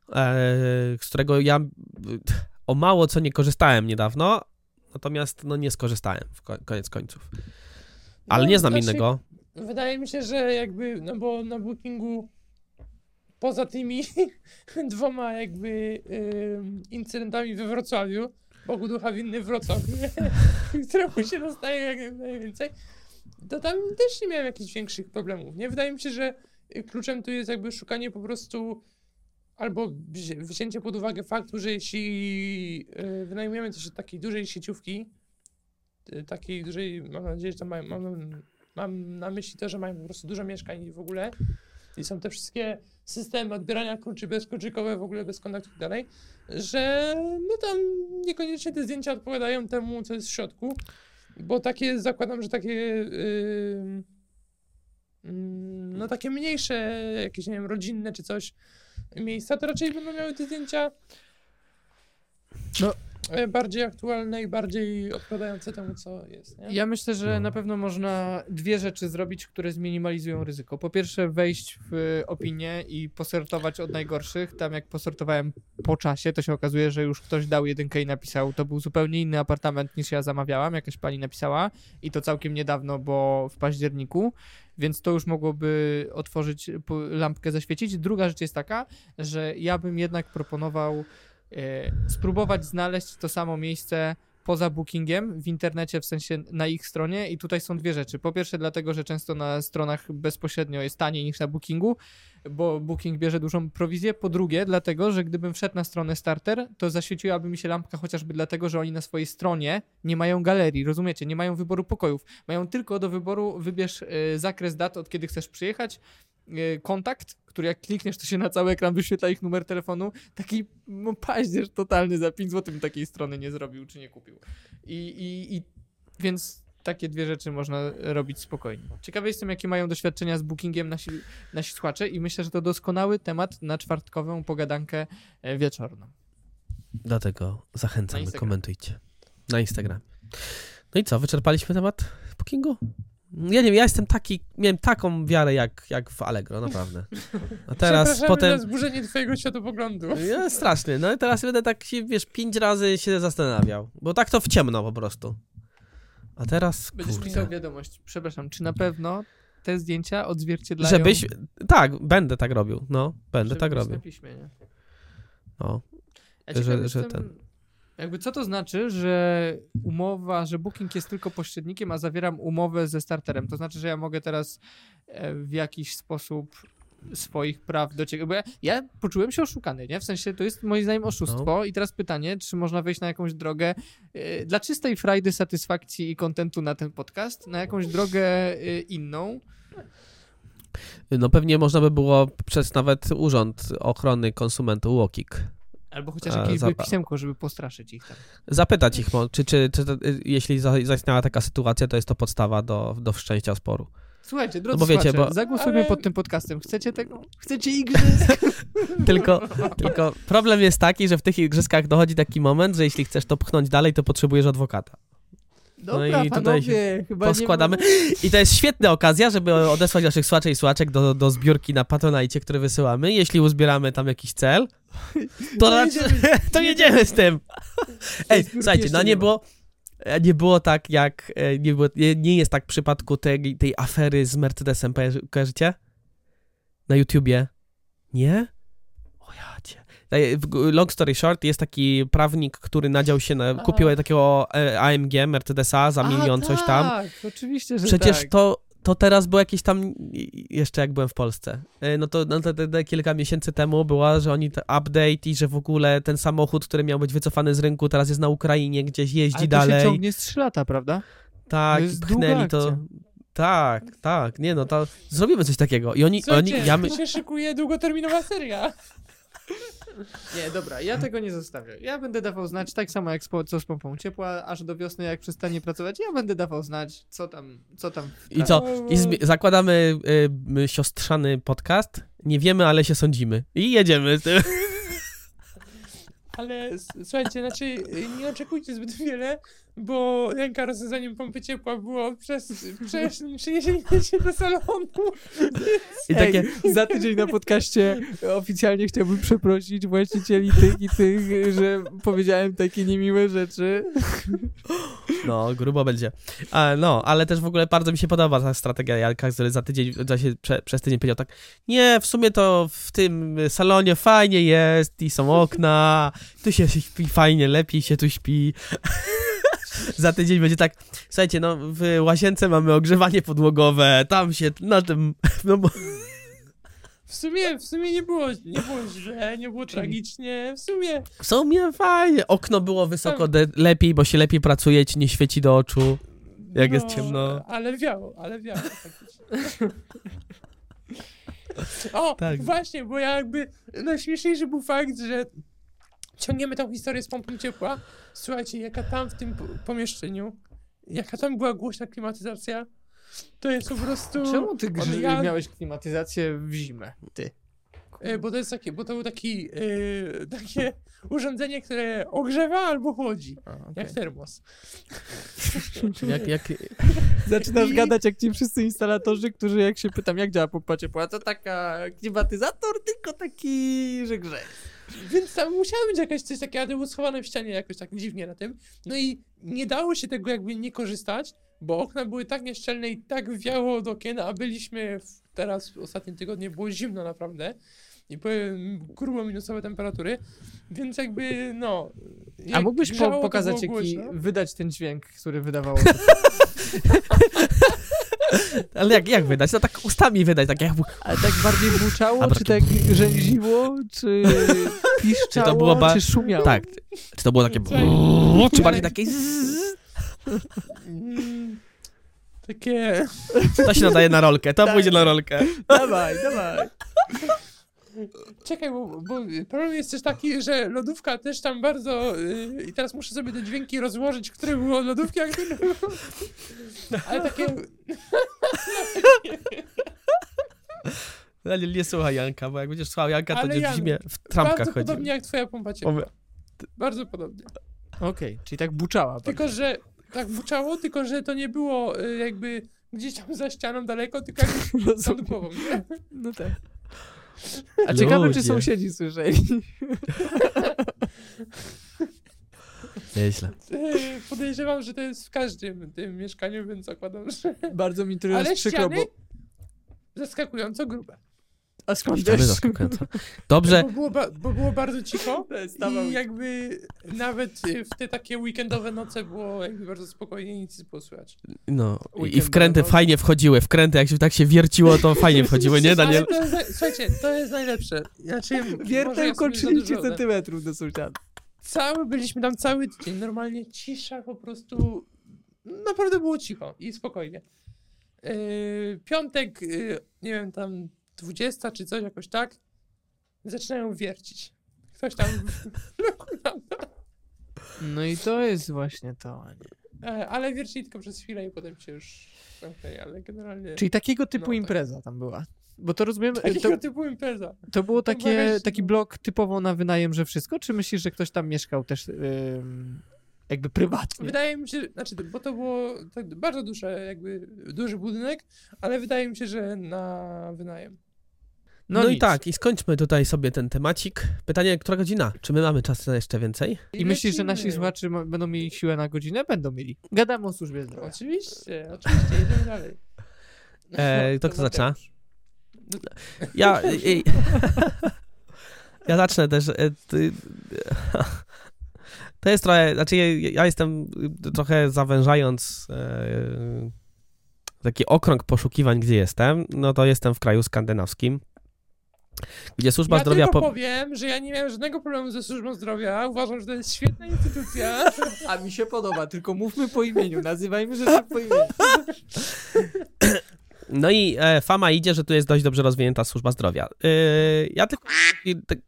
z którego ja o mało co nie korzystałem niedawno, natomiast no nie skorzystałem w ko- koniec końców. Ale No, nie znam znaczy, innego. Wydaje mi się, że jakby, no bo na Bookingu poza tymi dwoma jakby ym, incydentami we Wrocławiu, Bogu ducha winny Wrocław, któremu się dostaje jak najwięcej, to tam też nie miałem jakichś większych problemów, nie? Wydaje mi się, że kluczem tu jest jakby szukanie po prostu albo wzi- wzięcie pod uwagę faktu, że jeśli y, wynajmujemy coś od takiej dużej sieciówki, y, takiej dużej, mam nadzieję, że tam mają, mam, mam na myśli to, że mają po prostu dużo mieszkań i w ogóle i są te wszystkie systemy odbierania kluczy bezkluczykowe, w ogóle bez kontaktu i tak dalej, że no tam niekoniecznie te zdjęcia odpowiadają temu, co jest w środku, bo takie, zakładam, że takie yy, yy, no takie mniejsze, jakieś, nie wiem, rodzinne czy coś miejsca, to raczej będą miały te zdjęcia no bardziej aktualne i bardziej odpowiadające temu, co jest, nie? Ja myślę, że No. na pewno można dwie rzeczy zrobić, które zminimalizują ryzyko. Po pierwsze, wejść w opinię i posortować od najgorszych. Tam jak posortowałem po czasie, to się okazuje, że już ktoś dał jedynkę i napisał, to był zupełnie inny apartament niż ja zamawiałam, jakaś pani napisała i to całkiem niedawno, bo w październiku, więc to już mogłoby otworzyć, po- lampkę zaświecić. Druga rzecz jest taka, że ja bym jednak proponował e, spróbować znaleźć to samo miejsce poza bookingiem w internecie, w sensie na ich stronie i tutaj są dwie rzeczy. Po pierwsze dlatego, że często na stronach bezpośrednio jest taniej niż na bookingu, bo booking bierze dużą prowizję. Po drugie dlatego, że gdybym wszedł na stronę Starter, to zaświeciłaby mi się lampka chociażby dlatego, że oni na swojej stronie nie mają galerii, rozumiecie? Nie mają wyboru pokojów. Mają tylko do wyboru wybierz y, zakres dat, od kiedy chcesz przyjechać, y, kontakt, który jak klikniesz, to się na cały ekran wyświetla ich numer telefonu. Taki no, paździerz totalny, za pięć złotych bym takiej strony nie zrobił, czy nie kupił. I, i, i więc takie dwie rzeczy można robić spokojnie. Ciekawy jestem, jakie mają doświadczenia z bookingiem nasi, nasi słuchacze i myślę, że to doskonały temat na czwartkową pogadankę e, wieczorną. Dlatego Na zachęcamy, Instagram. komentujcie. Na Instagram. No i co, wyczerpaliśmy temat bookingu? Ja nie wiem, ja jestem taki, miałem taką wiarę jak, jak w Allegro, naprawdę. A teraz Przepraszamy potem... za zburzenie twojego światopoglądu. Ja, strasznie, no i teraz będę tak się, wiesz, pięć razy się zastanawiał, bo tak to w ciemno po prostu. A teraz, Będziesz kurde. pisał wiadomość. Przepraszam, czy na pewno te zdjęcia odzwierciedlają... Żebyś, tak, będę tak robił, no, będę żeby tak być robił, na piśmie, nie? no. Ja Że- ciekaw że jestem, jakby co to znaczy, że umowa, że booking jest tylko pośrednikiem, a zawieram umowę ze starterem. To znaczy, że ja mogę teraz e, w jakiś sposób swoich praw dociekać. Bo ja, ja poczułem się oszukany, nie? W sensie to jest moim zdaniem oszustwo. No. I teraz pytanie, czy można wejść na jakąś drogę e, dla czystej frajdy, satysfakcji i kontentu na ten podcast, na jakąś drogę e, inną. No pewnie można by było przez nawet Urząd Ochrony Konsumentów UOKiK Albo chociaż A, jakieś zaba- pisemko, żeby postraszyć ich tam. zapytać ich, mo- czy, czy, czy to, y, jeśli za- zaistniała taka sytuacja, to jest to podstawa do, do wszczęcia sporu. Słuchajcie, drodzy No bo wiecie, słuchacze, bo- zagłosujmy Ale- pod tym podcastem. Chcecie tego? Chcecie igrzysk? Tylko, tylko problem jest taki, że w tych igrzyskach dochodzi taki moment, że jeśli chcesz to pchnąć dalej, to potrzebujesz adwokata. Dobra, No i tutaj panowie, chyba Poskładamy. I to jest świetna okazja, żeby odesłać naszych słuchaczy i słuchaczek do, do zbiórki na Patronite, które wysyłamy. Jeśli uzbieramy tam jakiś cel, to, To raczej- jedziemy. to jedziemy z tym. Ej, zbiórki słuchajcie, jeszcze no nie nie ma. było, nie było tak jak, e, nie, było, nie, nie jest tak w przypadku tej, tej afery z Mercedesem, kojarzy- kojarzycie? Na YouTubie. Nie? O ja cię. Ej, w- Long story short, jest taki prawnik, który nadział się na, Aha. kupił takiego e, A M G Mercedesa za milion, A, coś tam. Tak, oczywiście, że Przecież tak. to, to teraz było jakieś tam, jeszcze jak byłem w Polsce, E, no to, no to, to, to kilka miesięcy temu była, że oni te update i że w ogóle ten samochód, który miał być wycofany z rynku, teraz jest na Ukrainie, gdzieś jeździ Ale to dalej. się ciągnie z trzy lata, prawda? Tak, to i jest pchnęli długa to. akcja. Tak, tak, nie no, to zrobimy coś takiego. I oni, Słuchajcie, oni, ja my... tu się szykuje długoterminowa seria. Nie, dobra, ja tego nie zostawię. Ja będę dawał znać, tak samo jak z, po- co z pompą ciepła, aż do wiosny, jak przestanie pracować, ja będę dawał znać, co tam, co tam. I co? I zmi- zakładamy y, y, siostrzany podcast, nie wiemy, ale się sądzimy. I jedziemy z tym. Ale s- słuchajcie, znaczy y, nie oczekujcie zbyt wiele, bo ręka rozwiązaniem pompy ciepła było przez, przez przeniesienie się do salonu. I takie, Ej, za tydzień na podcaście oficjalnie chciałbym przeprosić właścicieli tych i tych, że powiedziałem takie niemiłe rzeczy. no, grubo będzie. A, no, ale też w ogóle bardzo mi się podoba ta strategia Jarka, który za tydzień, za się, prze, przez tydzień powiedział tak, nie, w sumie to w tym salonie fajnie jest i są okna, tu się śpi fajnie, lepiej się tu śpi. Za tydzień będzie tak, słuchajcie, no w łazience mamy ogrzewanie podłogowe, tam się na tym, no bo... W sumie, w sumie nie było, nie było źle, nie było tragicznie, w sumie... W sumie fajnie, okno było wysoko de- lepiej, bo się lepiej pracuje, ci nie świeci do oczu, jak no, jest ciemno. Ale wiało, ale wiało faktycznie. O, Tak. właśnie, bo ja jakby... Najśmieszniejszy był fakt, że ciągniemy tą historię z pompą ciepła. Słuchajcie, jaka tam w tym po- pomieszczeniu, jaka tam była głośna klimatyzacja, to jest po prostu... Czemu ty grz- on- ja- miałeś klimatyzację w zimę? Ty. E, Bo to jest takie, bo to był taki, e, takie urządzenie, które ogrzewa albo chłodzi, A, okej. jak termos. Jak, jak, Zaczynasz I- gadać jak ci wszyscy instalatorzy, którzy jak się pytam, jak działa pompa ciepła, to taka klimatyzator, tylko taki, że grzeje. Więc tam musiało być jakaś coś takiego, ale to było schowane w ścianie jakoś tak dziwnie na tym. No i nie dało się tego jakby nie korzystać, bo okna były tak nieszczelne i tak wiało od okien, a byliśmy w, teraz w ostatnim tygodniu, było zimno naprawdę. I powiem, grubo minusowe temperatury, więc jakby no... A jak mógłbyś grzało, po- to pokazać, było jaki, głośno. wydać ten dźwięk, który wydawało to. ale jak, jak wydać? No tak ustami wydać, tak jak... Ale tak bardziej buczało, A, czy tak rzęziło, czy piszczało, Czy to było ba- czy szumiało? Tak. Czy to było takie... Słuchaj, Czy bardziej takie... zzz? Mm, takie... To się nadaje na rolkę, to Tak. pójdzie na rolkę. Dawaj, dawaj. Czekaj, bo, bo problem jest też taki, że lodówka też tam bardzo... Yy, I teraz muszę sobie te dźwięki rozłożyć, które było od lodówki, a które... Ale takie... Ale nie słuchaj Janka, bo jak będziesz słuchał Janka, to Ale będziesz w Jan, zimie w trampkach Bardzo chodził. podobnie jak twoja pompa ciepła. Powie- Bardzo podobnie. Okej, czyli tak buczała. Tylko, bardziej. że tak buczało, tylko, że to nie było y, jakby gdzieś tam za ścianą daleko, tylko jakby nad Rozumiem. głową, nie? No tak. A ciekawe, czy Ludzie. sąsiedzi słyszeli. Nieźle. Y, Podejrzewam, że to jest w każdym tym mieszkaniu, więc zakładam, że... Bardzo mi to Ale jest przykro, ściany bo... zaskakująco grube. A skąd Ściany wiesz? zaskakujące. Dobrze, Bo było, ba- bo było bardzo cicho To jest dawał- i jakby nawet y, w te takie weekendowe noce było jakby bardzo spokojnie, nic nie było słychać. no. I- I Weekend wkręty noc. fajnie wchodziły. Wkręty, jak się tak się wierciło, to fajnie wchodziły, nie, Daniel? Ale to jest, naj- słuchajcie, to jest najlepsze. Znaczy, może ja Wiertełko sobie za trzydzieści dużo, ale- centymetrów do sąsiada. Cały, byliśmy tam cały tydzień, normalnie cisza po prostu, naprawdę było cicho i spokojnie. Yy, piątek, yy, nie wiem, tam dwudziesta czy coś jakoś tak, zaczynają wiercić. Ktoś tam... No i to jest właśnie to, a nie. e, ale wiercili tylko przez chwilę i potem się już zamknęli, ale generalnie... Czyli takiego typu No, tak. impreza tam była. Bo to rozumiem, Takiego to, typu impreza. to było takie, bagaż- taki blok typowo na wynajem, że wszystko? Czy myślisz, że ktoś tam mieszkał też ym, jakby prywatnie? Wydaje mi się, znaczy, bo to było tak bardzo duże, jakby duży budynek, ale wydaje mi się, że na wynajem. No, i nic. tak, i skończmy tutaj sobie ten temacik. Pytanie, która godzina? Czy my mamy czas na jeszcze więcej? I myślisz, że nasi lecimy. słuchacze ma- będą mieli siłę na godzinę? Będą mieli. Gadamy o służbie zdrowia. Oczywiście, oczywiście, jedziemy dalej. E, to To kto zaczyna? Mateusz. Ja... e, ja zacznę też. e, ty- To jest trochę, znaczy ja, ja jestem y, trochę zawężając e, taki okrąg poszukiwań, gdzie jestem, no to jestem w kraju skandynawskim, gdzie służba Ja zdrowia... tylko Po... powiem, że ja nie miałem żadnego problemu ze służbą zdrowia. Uważam, że to jest świetna instytucja. A mi się podoba, tylko mówmy po imieniu, nazywajmy rzeczy po imieniu. No i e, fama idzie, że tu jest dość dobrze rozwinięta służba zdrowia. E, ja tylko... i- tak-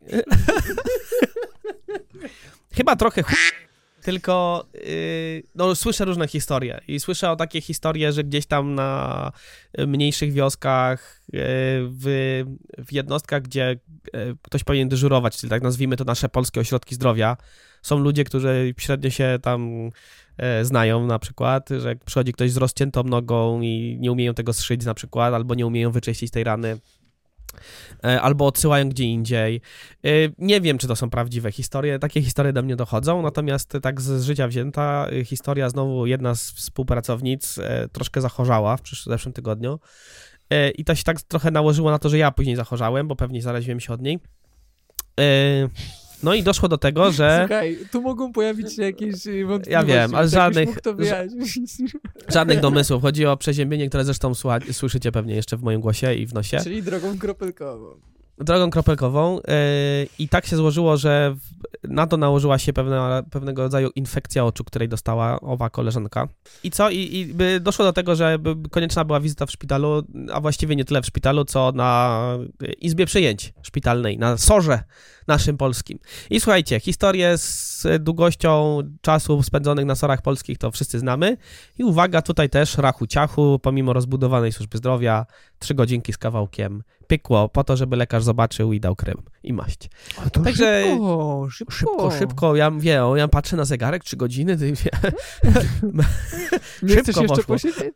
Chyba trochę ch... tylko y, no, słyszę różne historie i słyszę o takie historie, że gdzieś tam na mniejszych wioskach, y, w, w jednostkach, gdzie y, ktoś powinien dyżurować, czyli tak nazwijmy to nasze polskie ośrodki zdrowia, są ludzie, którzy średnio się tam y, znają na przykład, że jak przychodzi ktoś z rozciętą nogą i nie umieją tego zszyć na przykład, albo nie umieją wyczyścić tej rany, albo odsyłają gdzie indziej. Nie wiem, czy to są prawdziwe historie, takie historie do mnie dochodzą, natomiast tak z, z życia wzięta historia, znowu jedna z współpracownic troszkę zachorzała w przysz- zeszłym tygodniu i to się tak trochę nałożyło na to, że ja później zachorzałem, bo pewnie zaraziłem się od niej. No i doszło do tego, że... Słuchaj, tu mogą pojawić się jakieś y, wątpliwości. Ja wiem, ale jakbyś żadnych- mógł to wyjaśnić. Żadnych domysłów. Chodzi o przeziębienie, które zresztą słucha, słyszycie pewnie jeszcze w moim głosie i w nosie. Czyli drogą kropelkową. Drogą kropelkową yy, i tak się złożyło, że w, na to nałożyła się pewna, pewnego rodzaju infekcja oczu, której dostała owa koleżanka. I co? I, i by doszło do tego, że by konieczna była wizyta w szpitalu, a właściwie nie tyle w szpitalu, co na izbie przyjęć szpitalnej, na sorze naszym polskim. I słuchajcie, historię z długością czasu spędzonych na sorach polskich to wszyscy znamy. I uwaga, tutaj też rachu ciachu, pomimo rozbudowanej służby zdrowia, trzy godzinki z kawałkiem pykło po to, żeby lekarz zobaczył i dał krem i maść. A to Także szybko, szybko. Szybko, szybko, ja mówię, ja patrzę na zegarek, trzy godziny, ty wie. Nie Szybko chcesz jeszcze poszło. posiedzieć?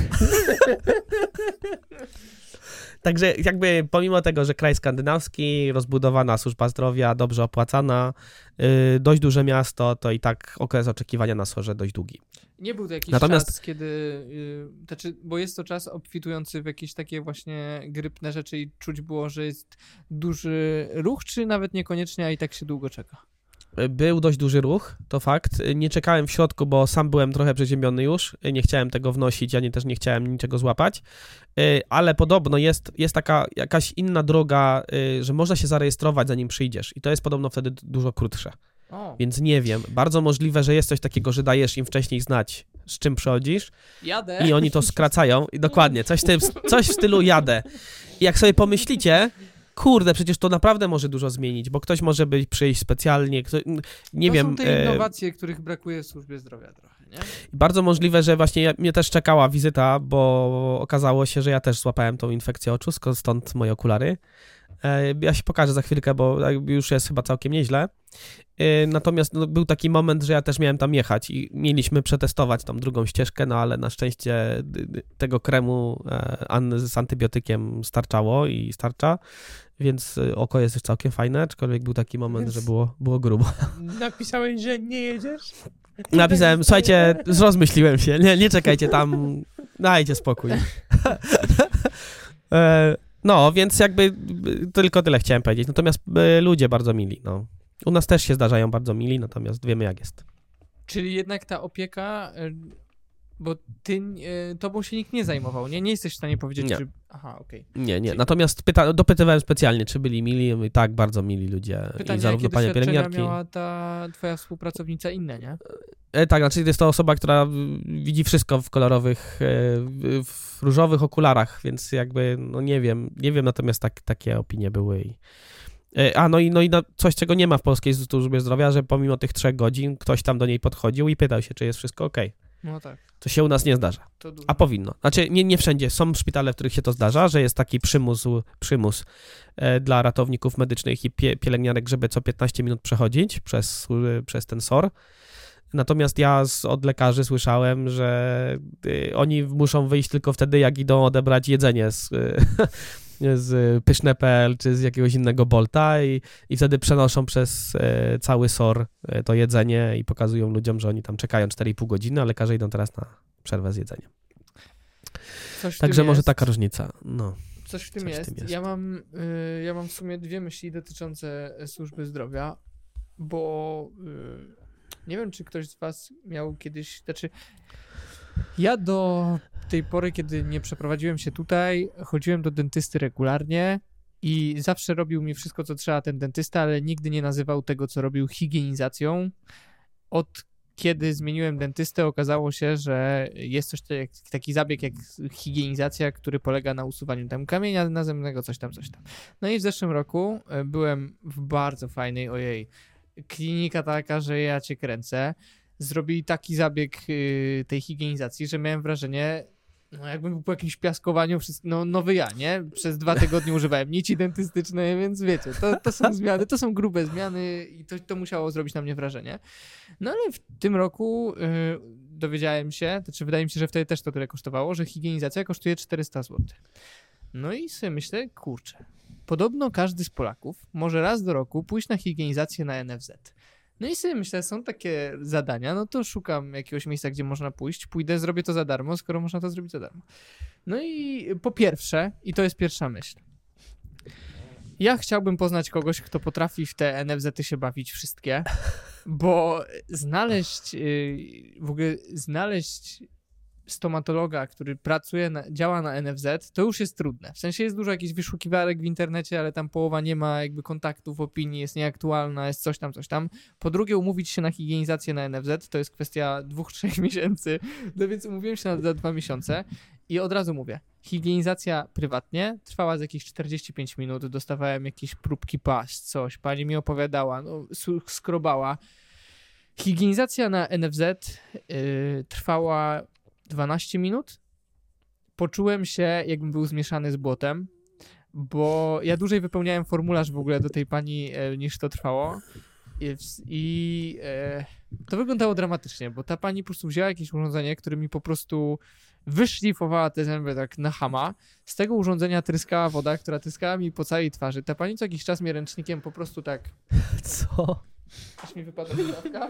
Także jakby pomimo tego, że kraj skandynawski, rozbudowana służba zdrowia, dobrze opłacana, yy, dość duże miasto, to i tak okres oczekiwania na sorze dość długi. Nie był to jakiś Natomiast- czas, kiedy... Yy, znaczy, bo jest to czas obfitujący w jakieś takie właśnie grypne rzeczy i czuć było, że jest duży ruch, czy nawet niekoniecznie, a i tak się długo czeka. Był dość duży ruch, to fakt. Nie czekałem w środku, bo sam byłem trochę przeziębiony już. Nie chciałem tego wnosić, ani też nie chciałem niczego złapać. Ale podobno jest, jest taka jakaś inna droga, że można się zarejestrować, zanim przyjdziesz. I to jest podobno wtedy dużo krótsze. O, Więc nie wiem. Bardzo możliwe, że jest coś takiego, że dajesz im wcześniej znać, z czym przychodzisz. jadę. I oni to skracają. I dokładnie, coś w, tym, coś w stylu jadę. I jak sobie pomyślicie, kurde, przecież to naprawdę może dużo zmienić, bo ktoś może być przyjść specjalnie, kto, nie to wiem. są te e, innowacje, których brakuje w służbie zdrowia trochę, nie? Bardzo możliwe, że właśnie ja, mnie też czekała wizyta, bo okazało się, że ja też złapałem tą infekcję oczu, sk- stąd moje okulary. E, ja się pokażę za chwilkę, bo już jest chyba całkiem nieźle. E, natomiast no, był taki moment, że ja też miałem tam jechać i mieliśmy przetestować tą drugą ścieżkę, no ale na szczęście d- d- tego kremu e, an, z antybiotykiem starczało i starcza, więc e, oko jest już całkiem fajne, aczkolwiek był taki moment, Więc- że było, było grubo. Napisałeś, że nie jedziesz? Napisałem, słuchajcie, rozmyśliłem się, nie, nie czekajcie tam, dajcie spokój. E, no, więc jakby y, tylko tyle chciałem powiedzieć. Natomiast y, ludzie bardzo mili, no. U nas też się zdarzają bardzo mili, natomiast wiemy jak jest. Czyli jednak ta opieka, y, bo ty, y, tobą się nikt nie zajmował, nie? Nie jesteś w stanie powiedzieć, Nie. czy... Aha, okej. Nie, nie. Czyli- Natomiast pyta, dopytywałem specjalnie, czy byli mili, i tak, bardzo mili ludzie. Pytanie, I zarówno jakie panie doświadczenia pielęgniarki. miała ta twoja współpracownica inne, nie? E, tak, znaczy to jest to osoba, która y, widzi wszystko w kolorowych, e, w, w różowych okularach, więc jakby, no nie wiem, nie wiem, natomiast tak, takie opinie były i... E, A, no i, no i no, coś, czego nie ma w polskiej służbie zdrowia, że pomimo tych trzech godzin ktoś tam do niej podchodził i pytał się, czy jest wszystko okej. No tak, To się u nas nie zdarza. to dużo. A powinno. Znaczy, nie, nie wszędzie. Są szpitale, w których się to zdarza, że jest taki przymus, przymus e, dla ratowników medycznych i pie, pielęgniarek, żeby co piętnaście minut przechodzić przez, e, przez ten S O R. Natomiast ja z, od lekarzy słyszałem, że e, oni muszą wyjść tylko wtedy, jak idą odebrać jedzenie z, e, z pyszne kropka pe el czy z jakiegoś innego Bolta i, i wtedy przenoszą przez e, cały S O R e, to jedzenie i pokazują ludziom, że oni tam czekają cztery i pół godziny, a lekarze idą teraz na przerwę z jedzeniem. Coś w Także tym może jest. taka różnica. No. Coś w tym, coś w jest. tym jest. Ja mam, y, ja mam w sumie dwie myśli dotyczące służby zdrowia, bo y, nie wiem, czy ktoś z was miał kiedyś, znaczy ja do tej pory, kiedy nie przeprowadziłem się tutaj, chodziłem do dentysty regularnie i zawsze robił mi wszystko, co trzeba ten dentysta, ale nigdy nie nazywał tego, co robił, higienizacją. Od kiedy zmieniłem dentystę, okazało się, że jest coś tak, taki zabieg jak higienizacja, który polega na usuwaniu tam kamienia nazemnego, coś tam, coś tam. No i w zeszłym roku e, byłem w bardzo fajnej, ojej, klinika taka, że ja cię kręcę. Zrobili taki zabieg y, tej higienizacji, że miałem wrażenie, no jakbym był po jakimś piaskowaniu, wszystko- no nowy ja, nie? Przez dwa tygodnie używałem nici dentystycznej, więc wiecie, to, to są zmiany, to są grube zmiany i to, to musiało zrobić na mnie wrażenie. No ale w tym roku y, dowiedziałem się, to czy wydaje mi się, że wtedy też to tyle kosztowało, że higienizacja kosztuje czterysta złotych. No i sobie myślę, kurczę, podobno każdy z Polaków może raz do roku pójść na higienizację na en ef zet. No i sobie myślę, są takie zadania, no to szukam jakiegoś miejsca, gdzie można pójść, pójdę, zrobię to za darmo, skoro można to zrobić za darmo. No i po pierwsze, i to jest pierwsza myśl, Ja chciałbym poznać kogoś, kto potrafi w te N F Z-y się bawić wszystkie, bo znaleźć, yy, w ogóle znaleźć stomatologa, który pracuje, na, działa na N F Z, to już jest trudne. W sensie jest dużo jakichś wyszukiwarek w internecie, ale tam połowa nie ma jakby kontaktów, opinii, jest nieaktualna, jest coś tam, coś tam. Po drugie, umówić się na higienizację na N F Z, to jest kwestia dwóch, trzech miesięcy, no więc umówiłem się na za dwa miesiące i od razu mówię, higienizacja prywatnie trwała z jakieś czterdzieści pięć minut, dostawałem jakieś próbki pas, coś, pani mi opowiadała, no, skrobała. Higienizacja na N F Z yy, trwała dwanaście minut. Poczułem się, jakbym był zmieszany z błotem, bo ja dłużej wypełniałem formularz w ogóle do tej pani e, niż to trwało i, i e, to wyglądało dramatycznie, bo ta pani po prostu wzięła jakieś urządzenie, które mi po prostu wyszlifowała te zęby tak na chama. Z tego urządzenia tryskała woda, która tryskała mi po całej twarzy. Ta pani co jakiś czas mnie ręcznikiem po prostu tak... Co? Aż mi wypadła słuchawka.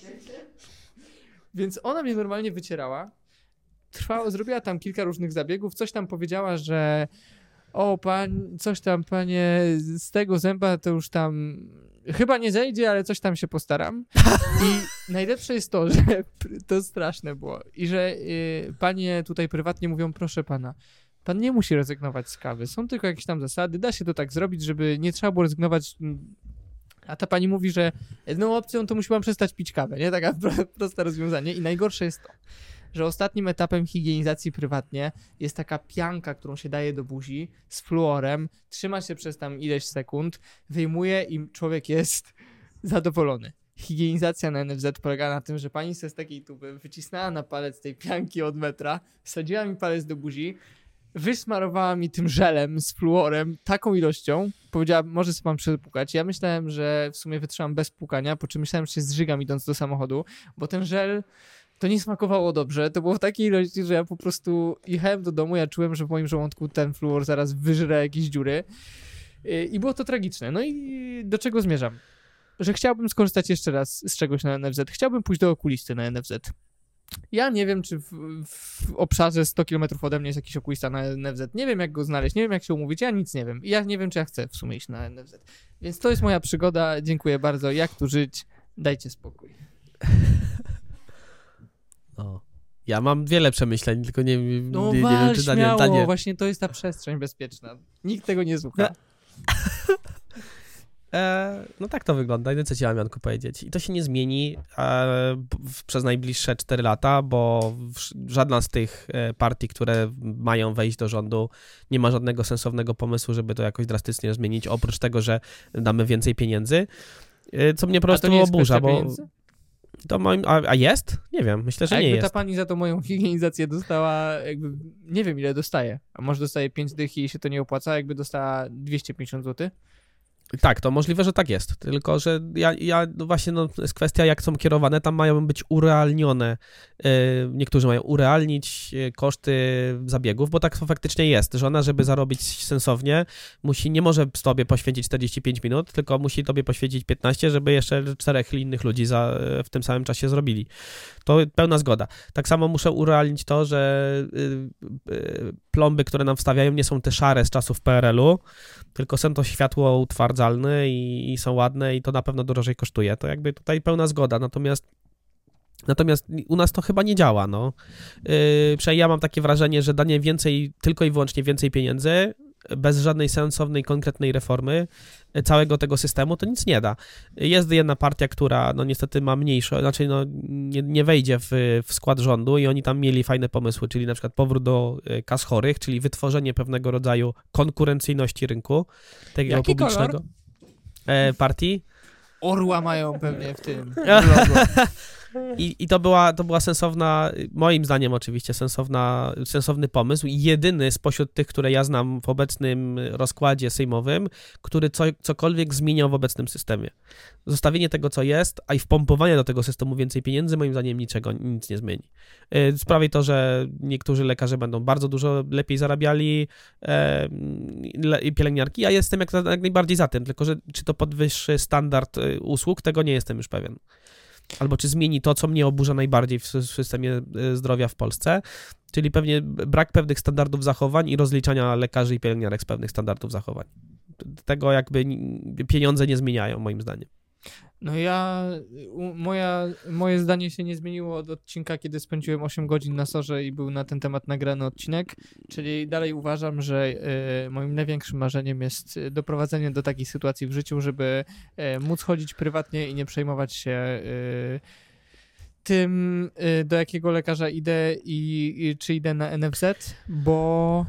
Więc ona mnie normalnie wycierała. Trwało, zrobiła tam kilka różnych zabiegów, coś tam powiedziała, że o, pan, coś tam, panie, z tego zęba to już tam chyba nie zejdzie, ale coś tam się postaram. I najlepsze jest to, że to straszne było i że y, panie tutaj prywatnie mówią, proszę pana, pan nie musi rezygnować z kawy, są tylko jakieś tam zasady, da się to tak zrobić, żeby nie trzeba było rezygnować. A ta pani mówi, że jedną opcją to musi pan przestać pić kawę, nie? Taka proste rozwiązanie. I najgorsze jest to, że ostatnim etapem higienizacji prywatnie jest taka pianka, którą się daje do buzi z fluorem, trzyma się przez tam ileś sekund, wyjmuje i człowiek jest zadowolony. Higienizacja na N F Z polega na tym, że pani sobie z takiej tuby wycisnęła na palec tej pianki od metra, wsadziła mi palec do buzi, wysmarowała mi tym żelem z fluorem taką ilością, powiedziała, może sobie pan przepukać. Ja myślałem, że w sumie wytrzymam bez pukania, po czym myślałem, że się zżygam idąc do samochodu, bo ten żel to nie smakowało dobrze, to było w takiej ilości, że ja po prostu jechałem do domu, ja czułem, że w moim żołądku ten fluor zaraz wyżre jakieś dziury i było to tragiczne. No i do czego zmierzam? Że chciałbym skorzystać jeszcze raz z czegoś na N F Z. Chciałbym pójść do okulisty na N F Z. Ja nie wiem, czy w, w obszarze sto kilometrów ode mnie jest jakiś okulista na N F Z. Nie wiem, jak go znaleźć, nie wiem, jak się umówić, ja nic nie wiem. I ja nie wiem, czy ja chcę w sumie iść na N F Z. Więc to jest moja przygoda, dziękuję bardzo. Jak tu żyć? Dajcie spokój. O. Ja mam wiele przemyśleń, tylko nie, nie, no nie, nie wiem, czy Daniel... śmiało, Daniel... właśnie to jest ta przestrzeń bezpieczna. Nikt tego nie słucha. E, no tak to wygląda. I co ci mam, Janku, powiedzieć? I to się nie zmieni e, w, przez najbliższe cztery lata, bo w, żadna z tych e, partii, które mają wejść do rządu, nie ma żadnego sensownego pomysłu, żeby to jakoś drastycznie zmienić, oprócz tego, że damy więcej pieniędzy, e, co mnie po prostu oburza, bo... Pieniędzy? To moim, a, a jest? Nie wiem, myślę, że a nie jakby jest. ta pani za to moją higienizację dostała, jakby, nie wiem ile dostaje, a może dostaje pięć dych i się to nie opłaca, jakby dostała dwieście pięćdziesiąt złotych? Tak, to możliwe, że tak jest, tylko że ja, ja no właśnie, no, jest kwestia, jak są kierowane, tam mają być urealnione, yy, niektórzy mają urealnić yy, koszty zabiegów, bo tak to faktycznie jest, że ona, żeby zarobić sensownie, musi, nie może tobie poświęcić czterdzieści pięć minut, tylko musi tobie poświęcić piętnaście, żeby jeszcze czterech innych ludzi za, w tym samym czasie zrobili. To pełna zgoda. Tak samo muszę urealnić to, że yy, yy, plomby, które nam wstawiają, nie są te szare z czasów P R L u, tylko są to światło utwardzalne i, i są ładne i to na pewno drożej kosztuje. To jakby tutaj pełna zgoda, natomiast natomiast u nas to chyba nie działa, no. Yy, przynajmniej ja mam takie wrażenie, że danie więcej, tylko i wyłącznie więcej pieniędzy, bez żadnej sensownej, konkretnej reformy całego tego systemu, to nic nie da. Jest jedna partia, która no niestety ma mniejsze, znaczy no nie, nie wejdzie w, w skład rządu i oni tam mieli fajne pomysły, czyli na przykład powrót do kas chorych, czyli wytworzenie pewnego rodzaju konkurencyjności rynku takiego Jaki publicznego kolor? E, partii. Orła mają pewnie w tym. I, i to, była, to była sensowna, moim zdaniem oczywiście, sensowna, sensowny pomysł i jedyny spośród tych, które ja znam w obecnym rozkładzie sejmowym, który co, cokolwiek zmieniał w obecnym systemie. Zostawienie tego, co jest, a i wpompowanie do tego systemu więcej pieniędzy, moim zdaniem niczego, nic nie zmieni. Sprawi to, że niektórzy lekarze będą bardzo dużo lepiej zarabiali e, le, pielęgniarki. Ja jestem jak, jak najbardziej za tym, tylko że czy to podwyższy standard usług, tego nie jestem już pewien. Albo czy zmieni to, co mnie oburza najbardziej w systemie zdrowia w Polsce, czyli pewnie brak pewnych standardów zachowań i rozliczania lekarzy i pielęgniarek z pewnych standardów zachowań. tego jakby n- pieniądze nie zmieniają, moim zdaniem. No ja, u- moja, moje zdanie się nie zmieniło od odcinka, kiedy spędziłem osiem godzin na sorze i był na ten temat nagrany odcinek, czyli dalej uważam, że e, moim największym marzeniem jest doprowadzenie do takiej sytuacji w życiu, żeby e, móc chodzić prywatnie i nie przejmować się e, tym, e, do jakiego lekarza idę i, i czy idę na N F Z, bo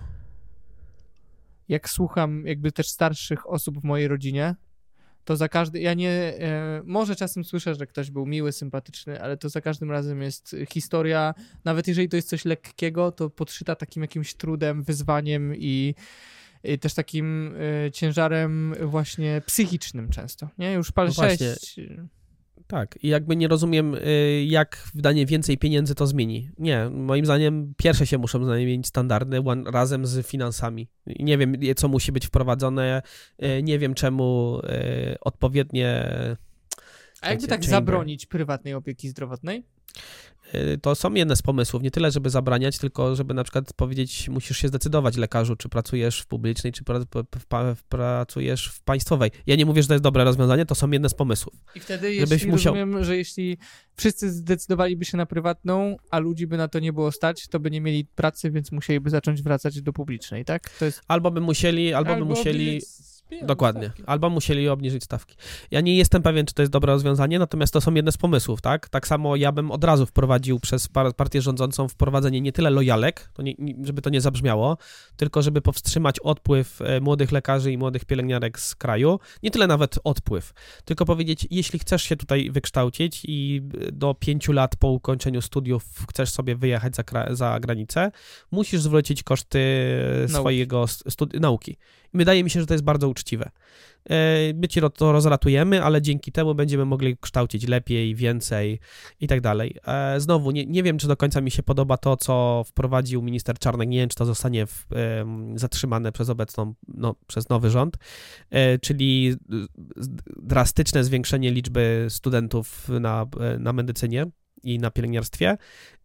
jak słucham jakby też starszych osób w mojej rodzinie, to za każdy, ja nie, e, może czasem słyszę, że ktoś był miły, sympatyczny, ale to za każdym razem jest historia, nawet jeżeli to jest coś lekkiego, to podszyta takim jakimś trudem, wyzwaniem i, i też takim e, ciężarem właśnie psychicznym często, nie? Już pal No właśnie. sześć. Tak, i jakby nie rozumiem, y, jak wydanie więcej pieniędzy to zmieni. Nie, moim zdaniem pierwsze się muszą zmienić standardy łan- razem z finansami. I nie wiem, co musi być wprowadzone, y, nie wiem czemu y, odpowiednie... A jakby wiecie, tak chamber. zabronić prywatnej opieki zdrowotnej? Y, To są jedne z pomysłów, nie tyle, żeby zabraniać, tylko żeby na przykład powiedzieć, musisz się zdecydować lekarzu, czy pracujesz w publicznej, czy pra- p- w pa- w- pracujesz w państwowej. Ja nie mówię, że to jest dobre rozwiązanie, to są jedne z pomysłów. I wtedy, Żebyś jeśli musiał- rozumiem, że jeśli wszyscy zdecydowaliby się na prywatną, a ludzi by na to nie było stać, to by nie mieli pracy, więc musieliby zacząć wracać do publicznej, tak? To jest... Albo by musieli, albo, by musieli... obniżyć z pieniądze, Dokładnie. stawki. Albo musieli obniżyć stawki. Ja nie jestem pewien, czy to jest dobre rozwiązanie, natomiast to są jedne z pomysłów, tak? Tak samo ja bym od razu wprowadził przez par- partię rządzącą wprowadzenie nie tyle lojalek, to nie, nie, żeby to nie zabrzmiało, tylko żeby powstrzymać odpływ e, młodych lekarzy i młodych pielęgniarek z kraju. Nie tyle nawet odpływ, tylko powiedzieć, jeśli chcesz się tutaj wykształcić i do pięciu lat po ukończeniu studiów chcesz sobie wyjechać za, kra- za granicę, musisz zwrócić koszty Nauki. swojego studi- nauki. I wydaje mi się, że to jest bardzo uczciwe. E, My ci ro- to rozratujemy, ale dzięki temu będziemy mogli kształcić lepiej, więcej i tak dalej. E, Znowu, nie, nie wiem, czy do końca mi się podoba to, co wprowadził minister Czarnek. Nie wiem, czy to zostanie w, em, zatrzymane przez obecną, no, przez nowy rząd, e, czyli z- drastyczne zwiększenie liczby studentów na, na medycynie i na pielęgniarstwie.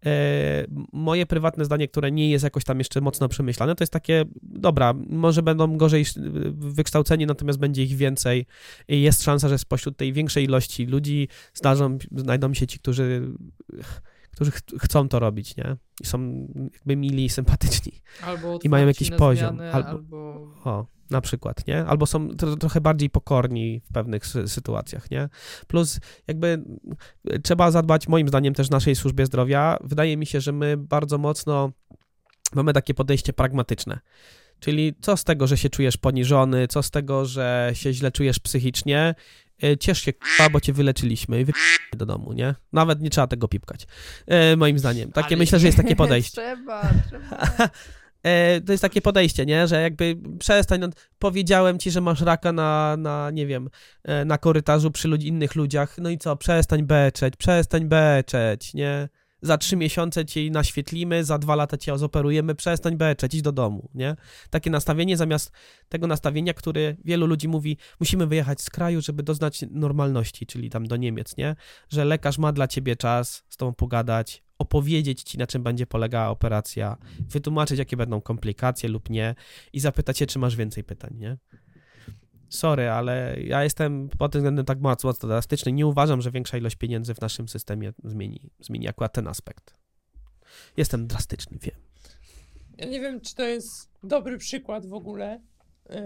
E, moje prywatne zdanie, które nie jest jakoś tam jeszcze mocno przemyślane, to jest takie, dobra, może będą gorzej wykształceni, natomiast będzie ich więcej i jest szansa, że spośród tej większej ilości ludzi zdarzą, znajdą się ci, którzy, którzy ch- chcą to robić, nie? I są jakby mili i sympatyczni. Albo I mają otwarci jakiś na poziom, zmianę, albo- albo... O, na przykład, nie? Albo są tro- trochę bardziej pokorni w pewnych sy- sytuacjach, nie? Plus jakby trzeba zadbać, moim zdaniem, też naszej służbie zdrowia. Wydaje mi się, że my bardzo mocno mamy takie podejście pragmatyczne. Czyli co z tego, że się czujesz poniżony, co z tego, że się źle czujesz psychicznie, e, ciesz się, k***a, bo cię wyleczyliśmy i wy do domu, nie? Nawet nie trzeba tego pipkać, e, moim zdaniem. Takie Ale myślę, że jest takie podejście. trzeba, trzeba. E, to jest takie podejście, nie? Że jakby przestań, no, powiedziałem ci, że masz raka na, na nie wiem, e, na korytarzu przy ludzi, innych ludziach, no i co, przestań beczeć, przestań beczeć, nie? Za trzy miesiące cię naświetlimy, za dwa lata cię zoperujemy, przestań beczeć, idź do domu, nie? Takie nastawienie zamiast tego nastawienia, które wielu ludzi mówi, musimy wyjechać z kraju, żeby doznać normalności, czyli tam do Niemiec, nie? Że lekarz ma dla ciebie czas z tobą pogadać, opowiedzieć ci, na czym będzie polegała operacja, wytłumaczyć, jakie będą komplikacje lub nie i zapytać się, czy masz więcej pytań, nie? Sorry, ale ja jestem pod tym względem tak mocno drastyczny. Nie uważam, że większa ilość pieniędzy w naszym systemie zmieni, zmieni akurat ten aspekt. Jestem drastyczny, wiem. Ja nie wiem, czy to jest dobry przykład w ogóle. Yy,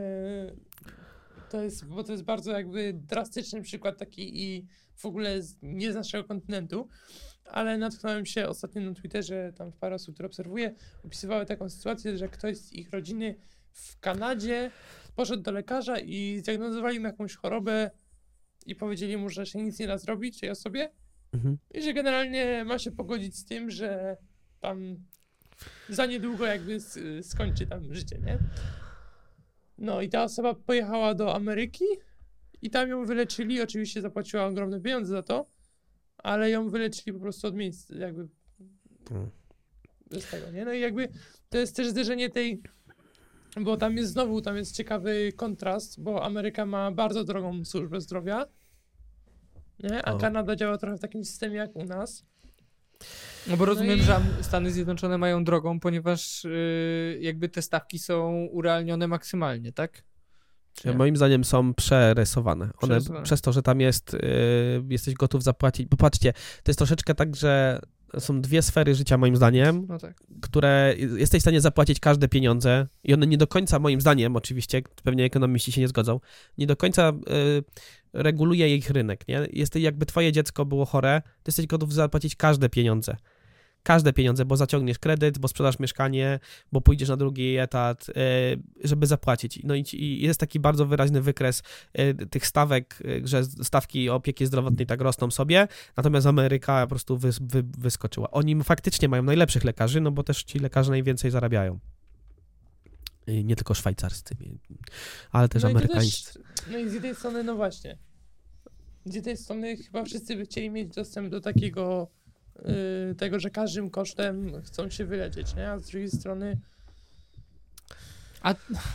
to jest, bo to jest bardzo jakby drastyczny przykład taki i w ogóle z, nie z naszego kontynentu, ale natknąłem się ostatnio na Twitterze, tam parę osób, które obserwuję, opisywały taką sytuację, że ktoś z ich rodziny w Kanadzie poszedł do lekarza i zdiagnozowali mu jakąś chorobę i powiedzieli mu, że się nic nie da zrobić tej osobie Mhm. i że generalnie ma się pogodzić z tym, że tam za niedługo jakby s- skończy tam życie, nie? No i ta osoba pojechała do Ameryki i tam ją wyleczyli, oczywiście zapłaciła ogromne pieniądze za to, ale ją wyleczyli po prostu od miejsca, jakby Mm. z tego, nie? No i jakby to jest też zderzenie tej, bo tam jest znowu, tam jest ciekawy kontrast, bo Ameryka ma bardzo drogą służbę zdrowia, nie? A O. Kanada działa trochę w takim systemie jak u nas. No bo rozumiem, i- że Am- Stany Zjednoczone mają drogą, ponieważ yy, jakby te stawki są urealnione maksymalnie, tak? Czy nie? Moim zdaniem są przerysowane. One Przerysowane. przez to, że tam jest, y, jesteś gotów zapłacić. Bo patrzcie, to jest troszeczkę tak, że są dwie sfery życia moim zdaniem, No tak. które jesteś w stanie zapłacić każde pieniądze i one nie do końca, moim zdaniem oczywiście, pewnie ekonomiści się nie zgodzą, nie do końca y, reguluje ich rynek, nie? Jest, jakby twoje dziecko było chore, to jesteś gotów zapłacić każde pieniądze. Każde pieniądze, bo zaciągniesz kredyt, bo sprzedasz mieszkanie, bo pójdziesz na drugi etat, y, żeby zapłacić. No i, i jest taki bardzo wyraźny wykres y, tych stawek, y, że stawki opieki zdrowotnej tak rosną sobie, natomiast Ameryka po prostu wy, wy, wyskoczyła. Oni faktycznie mają najlepszych lekarzy, no bo też ci lekarze najwięcej zarabiają. Y, nie tylko szwajcarscy, ale też no amerykańscy. I to też, no i z jednej strony, no właśnie, z jednej strony chyba wszyscy by chcieli mieć dostęp do takiego Yy, tego, że każdym kosztem chcą się wyleczyć, nie? A z drugiej strony A,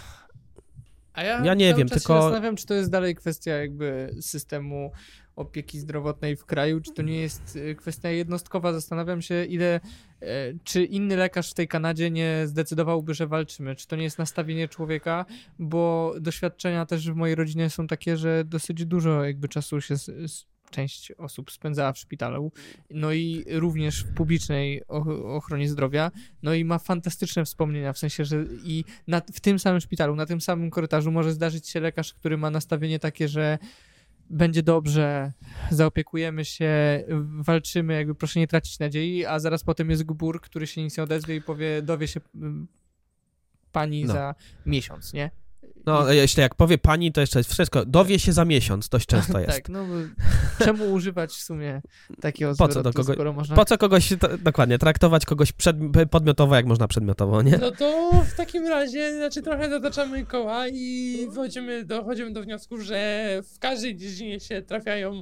a ja, Ja nie cały wiem, czas tylko- się zastanawiam, czy to jest dalej kwestia jakby systemu opieki zdrowotnej w kraju, czy to nie jest y, kwestia jednostkowa. Zastanawiam się, ile, e, czy inny lekarz w tej Kanadzie nie zdecydowałby, że walczymy, czy to nie jest nastawienie człowieka, bo doświadczenia też w mojej rodzinie są takie, że dosyć dużo jakby czasu się z, z, część osób spędzała w szpitalu, no i również w publicznej o- ochronie zdrowia, no i ma fantastyczne wspomnienia, w sensie, że i na, w tym samym szpitalu, na tym samym korytarzu może zdarzyć się lekarz, który ma nastawienie takie, że będzie dobrze, zaopiekujemy się, walczymy, jakby proszę nie tracić nadziei, a zaraz potem jest gbur, który się nic nie odezwie i powie, dowie się mm, pani No. za miesiąc, nie? No, jeśli jak powie pani, to jeszcze jest wszystko. Dowie się za miesiąc, dość często jest. Tak, no bo czemu używać w sumie takiego Po co zwrotu, do kogo- skoro można... Po co kogoś, to, dokładnie, traktować kogoś przed, podmiotowo, jak można przedmiotowo, nie? no to w takim razie, znaczy trochę zataczamy koła i dochodzimy, dochodzimy do wniosku, że w każdej dziedzinie się trafiają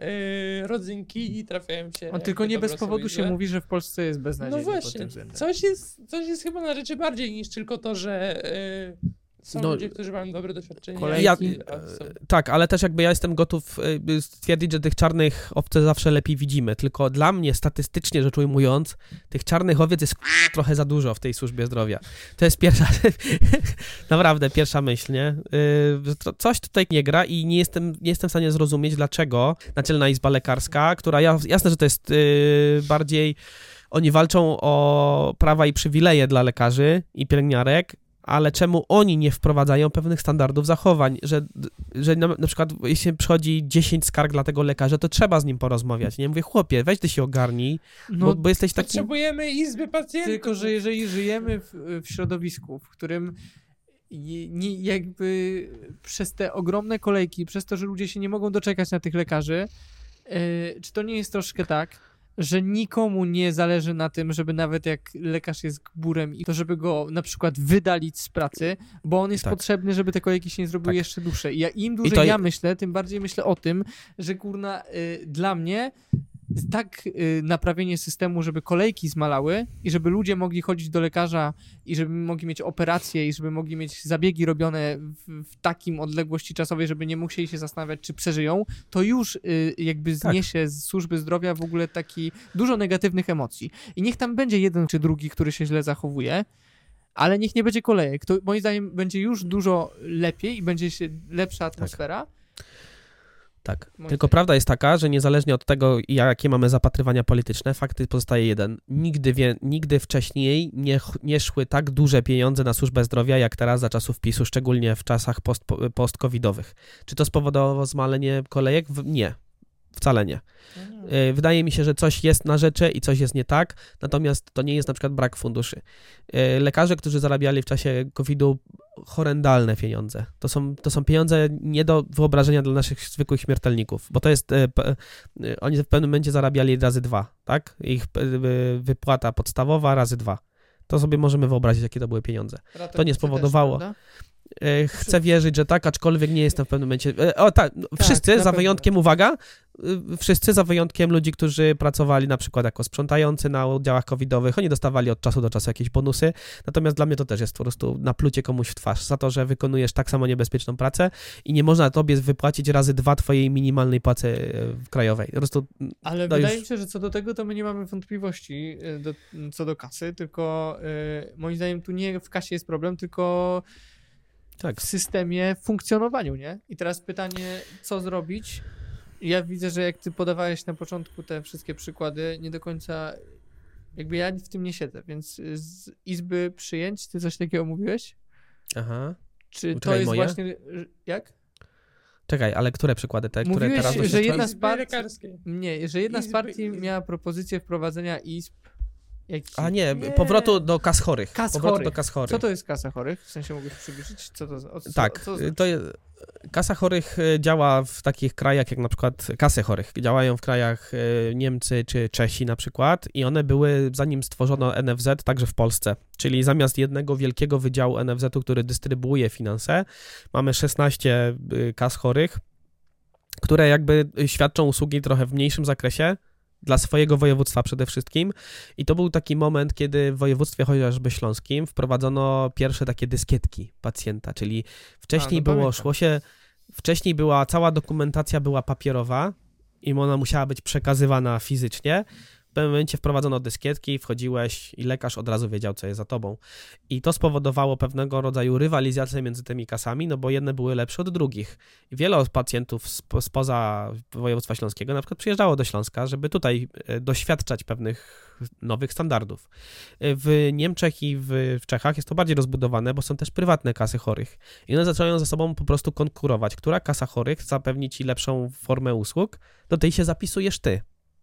yy, rodzynki i trafiają się... On tylko nie dobre bez powodu osoby i się złe. mówi, że w Polsce jest beznadziejnie No pod właśnie, tym względem. coś jest, coś jest chyba na rzeczy bardziej niż tylko to, że yy, są No, ludzie, którzy mają dobre doświadczenie. kolejki, Ja, a są- tak, ale też jakby ja jestem gotów y, stwierdzić, że tych czarnych owce zawsze lepiej widzimy, tylko dla mnie statystycznie rzecz ujmując, tych czarnych owiec jest trochę za dużo w tej służbie zdrowia. To jest pierwsza, naprawdę pierwsza myśl, nie? Y, że to, coś tutaj nie gra i nie jestem, nie jestem w stanie zrozumieć, dlaczego Naczelna Izba Lekarska, która, ja, jasne, że to jest y, bardziej, oni walczą o prawa i przywileje dla lekarzy i pielęgniarek, ale czemu oni nie wprowadzają pewnych standardów zachowań, że, że na, na przykład jeśli przychodzi dziesięć skarg dla tego lekarza, to trzeba z nim porozmawiać, nie? Mówię, chłopie, weź ty się ogarnij, No, bo, bo jesteś taki... Potrzebujemy izby pacjentów. tylko, że jeżeli żyjemy w, w środowisku, w którym nie, nie, jakby przez te ogromne kolejki, przez to, że ludzie się nie mogą doczekać na tych lekarzy, yy, czy to nie jest troszkę tak, że nikomu nie zależy na tym, żeby nawet jak lekarz jest gburem i to, żeby go na przykład wydalić z pracy, bo on jest Tak. potrzebny, żeby te kolejki się nie zrobiły Tak. jeszcze dłuższe. I ja, im dłużej to ja je- myślę, tym bardziej myślę o tym, że kurna, y, dla mnie tak y, naprawienie systemu, żeby kolejki zmalały i żeby ludzie mogli chodzić do lekarza i żeby mogli mieć operacje i żeby mogli mieć zabiegi robione w, w takim odległości czasowej, żeby nie musieli się zastanawiać, czy przeżyją, to już y, jakby Tak. zniesie z służby zdrowia w ogóle taki dużo negatywnych emocji. I niech tam będzie jeden czy drugi, który się źle zachowuje, ale niech nie będzie kolejek. To moim zdaniem będzie już dużo lepiej i będzie się lepsza atmosfera. Tak. Moim Tylko zdaniem. prawda jest taka, że niezależnie od tego, jakie mamy zapatrywania polityczne, fakty pozostaje jeden. Nigdy, wie, nigdy wcześniej nie, ch- nie szły tak duże pieniądze na służbę zdrowia, jak teraz za czasów PiSu, szczególnie w czasach post, post-covidowych. Czy to spowodowało zmalenie kolejek? W- Nie. Wcale nie. Y, Wydaje mi się, że coś jest na rzeczy i coś jest nie tak, natomiast to nie jest na przykład brak funduszy. Y, Lekarze, którzy zarabiali w czasie kowida horrendalne pieniądze. To są, to są pieniądze nie do wyobrażenia dla naszych zwykłych śmiertelników, bo to jest, y, p- y, oni w pewnym momencie zarabiali razy dwa, tak? Ich y, wypłata podstawowa razy dwa. To sobie możemy wyobrazić, jakie to były pieniądze. Ratownicy to nie spowodowało. Też, prawda? E, Chcę wierzyć, że tak, aczkolwiek nie jestem w pewnym momencie... e, O tak, no, Tak, wszyscy, na za pewno. wyjątkiem, uwaga, y, wszyscy za wyjątkiem ludzi, którzy pracowali na przykład jako sprzątający na oddziałach covidowych, oni dostawali od czasu do czasu jakieś bonusy, natomiast dla mnie to też jest po prostu naplucie komuś w twarz za to, że wykonujesz tak samo niebezpieczną pracę i nie można tobie wypłacić razy dwa twojej minimalnej płacy e, krajowej. Po prostu... Ale No wydaje już- mi się, że co do tego, to my nie mamy wątpliwości y, do, co do kasy, tylko y, moim zdaniem tu nie w kasie jest problem, tylko Tak. w systemie, w funkcjonowaniu, nie? I teraz pytanie, co zrobić? Ja widzę, że jak ty podawałeś na początku te wszystkie przykłady, nie do końca, jakby ja w tym nie siedzę, więc z izby przyjęć, ty coś takiego mówiłeś? Aha. Czy to Czekaj, jest moje? właśnie, jak? Czekaj, ale które przykłady? Te, które Mówiłeś, teraz że doświadczyłem? jedna z Izby partii, lekarskiej. nie, że jedna z Izby- partii miała propozycję wprowadzenia izb, jak, A nie, Nie. powrotu do kas chorych. Kas powrotu chorych. do kas chorych. Co to jest kasa chorych? W sensie mógłbyś przybliżyć? Co to, o, co, Tak, co znaczy? to jest, kasa chorych y, działa w takich krajach jak na przykład kasy chorych. Działają w krajach y, Niemcy czy Czesi na przykład i one były, zanim stworzono N F Z, także w Polsce. Czyli zamiast jednego wielkiego wydziału N F Z-u, który dystrybuuje finanse, mamy szesnaście y, kas chorych, które jakby świadczą usługi trochę w mniejszym zakresie, dla swojego województwa przede wszystkim. I to był taki moment, kiedy w województwie chociażby śląskim wprowadzono pierwsze takie dyskietki pacjenta, czyli wcześniej A, no było, pamiętam. szło się, wcześniej była, cała dokumentacja była papierowa i ona musiała być przekazywana fizycznie. W pewnym momencie wprowadzono dyskietki, wchodziłeś i lekarz od razu wiedział, co jest za tobą. I to spowodowało pewnego rodzaju rywalizację między tymi kasami, no bo jedne były lepsze od drugich. I wiele pacjentów spo, spoza województwa śląskiego na przykład przyjeżdżało do Śląska, żeby tutaj e, doświadczać pewnych nowych standardów. E, W Niemczech i w, w Czechach jest to bardziej rozbudowane, bo są też prywatne kasy chorych. I one zaczynają ze sobą po prostu konkurować. Która kasa chorych zapewni ci lepszą formę usług, do tej się zapisujesz ty.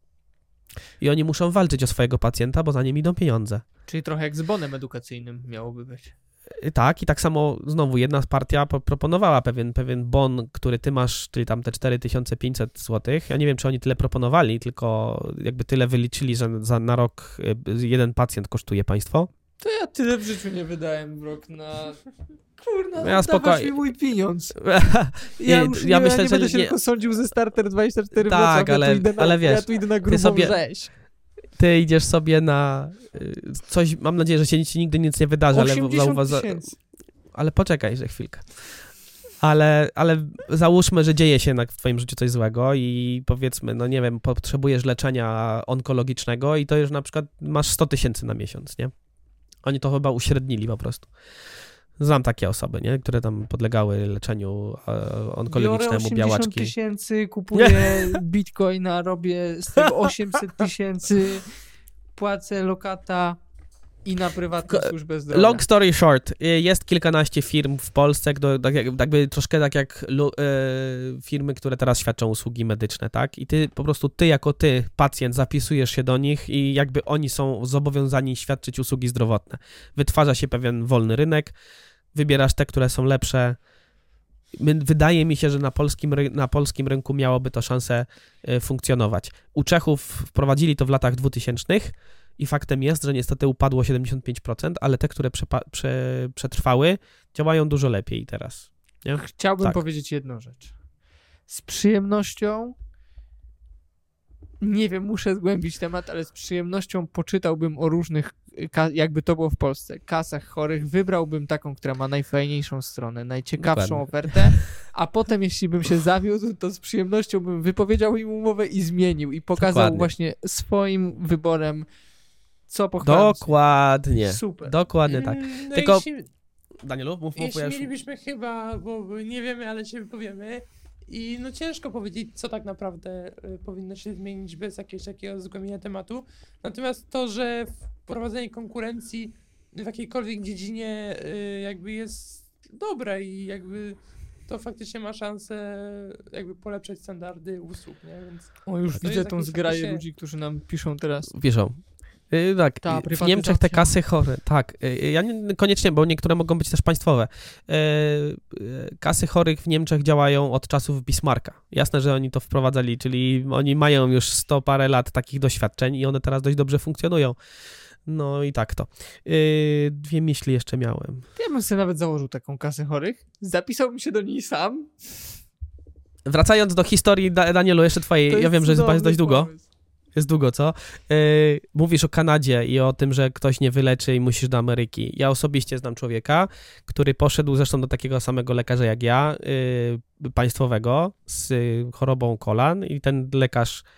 I oni muszą walczyć o swojego pacjenta, bo za nim idą pieniądze. Czyli trochę jak z bonem edukacyjnym miałoby być. Y, Tak, i tak samo znowu jedna z partia po- proponowała pewien, pewien bon, który ty masz, czyli tam te cztery tysiące pięćset złotych. Ja nie wiem, czy oni tyle proponowali, tylko jakby tyle wyliczyli, że za, na rok y, jeden pacjent kosztuje państwo. To ja tyle w życiu nie wydałem w rok na... Kurna, No ja ja spokojnie. mi mój pieniądz. Nie, Ja, już ja nie, myślę, ja nie że będę się nie- tylko sądził ze Starter dwadzieścia cztery Tak, Wrocław, ale- ja tu idę na, ale wiesz, ja tu idę na grubą sobie- rzeź. Ty idziesz sobie na y, coś, mam nadzieję, że się ci nigdy nic nie wydarzy, ale osiemdziesiąt zauważ... tysięcy. Ale poczekaj, że chwilkę. Ale, ale załóżmy, że dzieje się jednak w twoim życiu coś złego i powiedzmy, no nie wiem, potrzebujesz leczenia onkologicznego i to już na przykład masz sto tysięcy na miesiąc, nie? Oni to chyba uśrednili po prostu. Znam takie osoby, nie? Które tam podlegały leczeniu e, Biorę onkologicznemu, osiemdziesiąt białaczki. tysięcy, kupuję bitcoina, robię z tego osiemset tysięcy, płacę lokata i na prywatną Ko- służbę zdrowia. Long story short, y, jest kilkanaście firm w Polsce, kto, tak jak, jakby troszkę tak jak lu, e, firmy, które teraz świadczą usługi medyczne, tak? I ty po prostu, ty jako ty, pacjent, zapisujesz się do nich i jakby oni są zobowiązani świadczyć usługi zdrowotne. Wytwarza się pewien wolny rynek, wybierasz te, które są lepsze. My- Wydaje mi się, że na polskim, ry- na polskim rynku miałoby to szansę e, funkcjonować. U Czechów wprowadzili to w latach dwutysięcznych i faktem jest, że niestety upadło siedemdziesiąt pięć procent, ale te, które przepa- prze- przetrwały, działają dużo lepiej teraz. Nie? Chciałbym Tak. powiedzieć jedną rzecz. Z przyjemnością, nie wiem, muszę zgłębić temat, ale z przyjemnością poczytałbym o różnych, ka- jakby to było w Polsce, kasach chorych, wybrałbym taką, która ma najfajniejszą stronę, najciekawszą Dokładnie. ofertę, a potem jeśli bym się zawiódł, to z przyjemnością bym wypowiedział im umowę i zmienił i pokazał Dokładnie. właśnie swoim wyborem, co pochwalam. Dokładnie. Super. Dokładnie tak. Mm, No Tylko- jeśli, Danielu, mów, mów, jeśli ja już... mielibyśmy chyba, bo nie wiemy, ale się wypowiemy i no ciężko powiedzieć, co tak naprawdę y, powinno się zmienić bez jakiegoś takiego zgłębienia tematu. Natomiast to, że wprowadzenie konkurencji w jakiejkolwiek dziedzinie y, jakby jest dobre i jakby to faktycznie ma szansę jakby polepszać standardy usług, nie? Więc O, już To widzę jest tą jakiś zgraję faktycznie- ludzi, którzy nam piszą teraz. Piszą. Yy, tak, Ta w Niemczech te prywatyzacja. kasy chore, tak. Yy, ja nie, koniecznie, bo niektóre mogą być też państwowe. Yy, yy, kasy chorych w Niemczech działają od czasów Bismarcka. Jasne, że oni to wprowadzali, czyli oni mają już sto parę lat takich doświadczeń i one teraz dość dobrze funkcjonują. No i tak to. Yy, dwie myśli jeszcze miałem. Ja bym sobie nawet założył taką kasę chorych, zapisałbym się do niej sam. Wracając do historii, Da- Danielu, jeszcze To twojej, ja wiem, że jest cudowny dość długo. pomysł. Jest długo, co? Yy, mówisz o Kanadzie i o tym, że ktoś nie wyleczy i musisz do Ameryki. Ja osobiście znam człowieka, który poszedł zresztą do takiego samego lekarza jak ja, yy, państwowego, z y, chorobą kolan i ten lekarz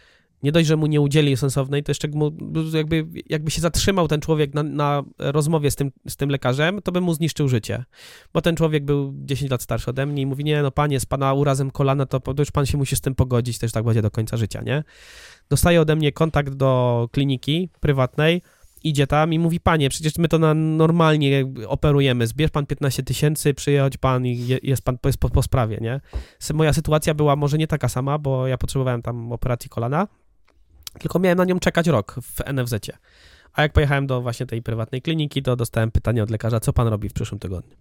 Nie dość, że mu nie udzieli sensownej, to jeszcze mu, jakby, jakby się zatrzymał ten człowiek na, na rozmowie z tym, z tym lekarzem, to by mu zniszczył życie. Bo ten człowiek był dziesięć lat starszy ode mnie i mówi, nie, no panie, z pana urazem kolana, to, to już pan się musi z tym pogodzić, też tak będzie do końca życia, nie? Dostaje ode mnie kontakt do kliniki prywatnej, idzie tam i mówi, panie, przecież my to na normalnie operujemy, zbierz pan piętnaście tysięcy, przyjedź pan i je, jest pan jest po, po sprawie, nie? Moja sytuacja była może nie taka sama, bo ja potrzebowałem tam operacji kolana, tylko miałem na nią czekać rok w en ef zecie. A jak pojechałem do właśnie tej prywatnej kliniki, to dostałem pytanie od lekarza, co pan robi w przyszłym tygodniu?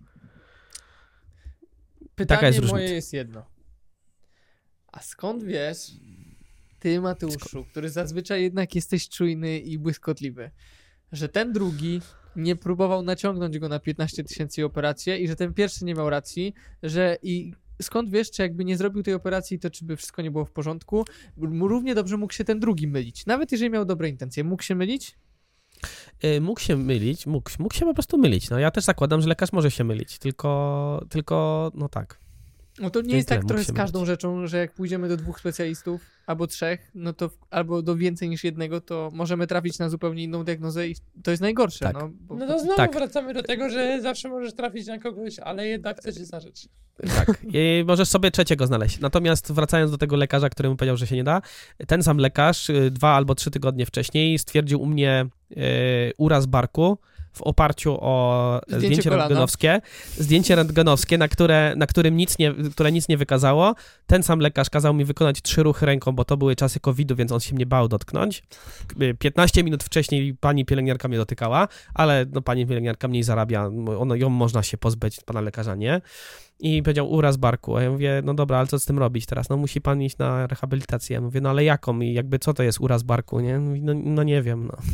Pytanie jest moje różnica. jest jedno. A skąd wiesz, ty Mateuszu, Skąd? który zazwyczaj jednak jesteś czujny i błyskotliwy, że ten drugi nie próbował naciągnąć go na piętnaście tysięcy operację i że ten pierwszy nie miał racji, że i skąd wiesz, czy jakby nie zrobił tej operacji, to czy by wszystko nie było w porządku? Równie dobrze mógł się ten drugi mylić. Nawet jeżeli miał dobre intencje. Mógł się mylić? Yy, mógł się mylić, mógł, mógł się po prostu mylić. No ja też zakładam, że lekarz może się mylić, tylko, tylko no tak. No to nie To jest tyle, tak mógł trochę się z każdą mylić. rzeczą, że jak pójdziemy do dwóch specjalistów albo trzech, no to w, albo do więcej niż jednego, to możemy trafić na zupełnie inną diagnozę i to jest najgorsze. Tak. No, bo, No to znowu Tak. wracamy do tego, że zawsze możesz trafić na kogoś, ale jednak coś jest na rzecz. Tak, i możesz sobie trzeciego znaleźć. Natomiast wracając do tego lekarza, który mu powiedział, że się nie da, ten sam lekarz y, dwa albo trzy tygodnie wcześniej stwierdził u mnie y, uraz barku w oparciu o Zdjęcie zdjęcie kolana. rentgenowskie, zdjęcie rentgenowskie, na, które, na którym nic nie, które nic nie wykazało. Ten sam lekarz kazał mi wykonać trzy ruchy ręką, bo to były czasy kowida, więc on się mnie bał dotknąć. Y, piętnaście minut wcześniej pani pielęgniarka mnie dotykała, ale no, pani pielęgniarka mniej zarabia, ono, ją można się pozbyć, pana lekarza nie. I powiedział uraz barku, a ja mówię, no dobra, ale co z tym robić teraz? No musi pan iść na rehabilitację. Ja mówię, no ale jaką? I jakby co to jest uraz barku, nie? Mówi, no, no nie wiem, no.